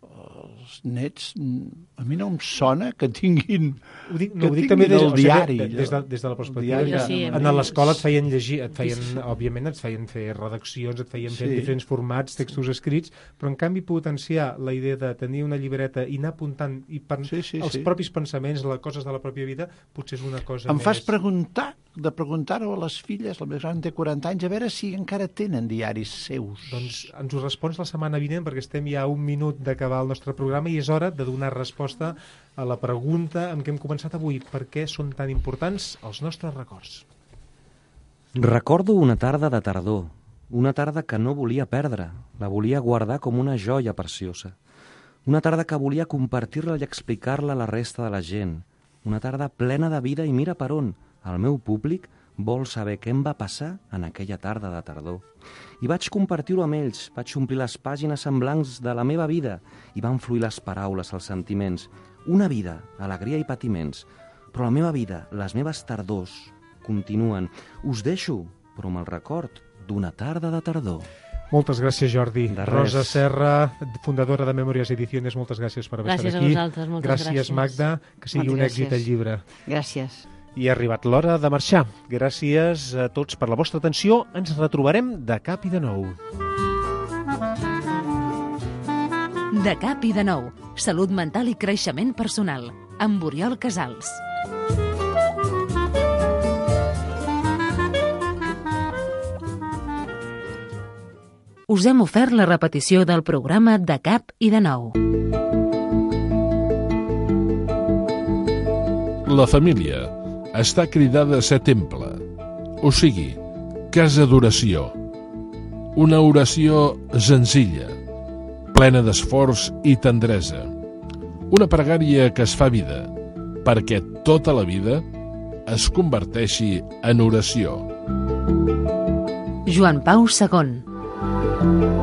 els nets, a mi no em sona que tinguin... Ho dic també el diari. Des de la perspectiva que sí, a l'escola et feien llegir, òbviament et feien fer redaccions, et feien fer diferents formats, textos escrits, però en canvi potenciar la idea de tenir una llibreta i anar apuntant els propis pensaments, les coses de la pròpia vida, potser és una cosa més... Em fas preguntar-ho a les filles, la més gran té 40 anys, a veure si encara tenen diaris seus. Doncs ens ho respons la setmana vinent, perquè estem ja a un minut d'acabar el nostre programa i és hora de donar resposta a la pregunta amb què hem començat avui. Per què són tan importants els nostres records? Recordo una tarda de tardor, una tarda que no volia perdre, la volia guardar com una joia preciosa. Una tarda que volia compartir-la i explicar-la a la resta de la gent. Una tarda plena de vida i mira per on. El meu públic vol saber què em va passar en aquella tarda de tardor. I vaig compartir-ho amb ells, vaig omplir les pàgines en blancs de la meva vida i van fluir les paraules, els sentiments. Una vida, alegria i patiments. Però la meva vida, les meves tardors, continuen. Us deixo, però amb el record d'una tarda de tardor. Moltes gràcies, Jordi. Rosa Serra, fundadora de Memòries Ediciones, moltes gràcies per haver estat aquí. Gràcies a vosaltres, moltes gràcies. Gràcies, Magda, que sigui un èxit el llibre. Gràcies. I ha arribat l'hora de marxar. Gràcies a tots per la vostra atenció. Ens retrobarem de cap i de nou. De cap i de nou. Salut mental i creixement personal. Amb Oriol Casals. Us hem ofert la repetició del programa De cap i de nou. La família està cridada a ser temple, o sigui, casa d'oració. Una oració senzilla, plena d'esforç i tendresa. Una pregària que es fa vida, perquè tota la vida es converteixi en oració. Joan Pau II.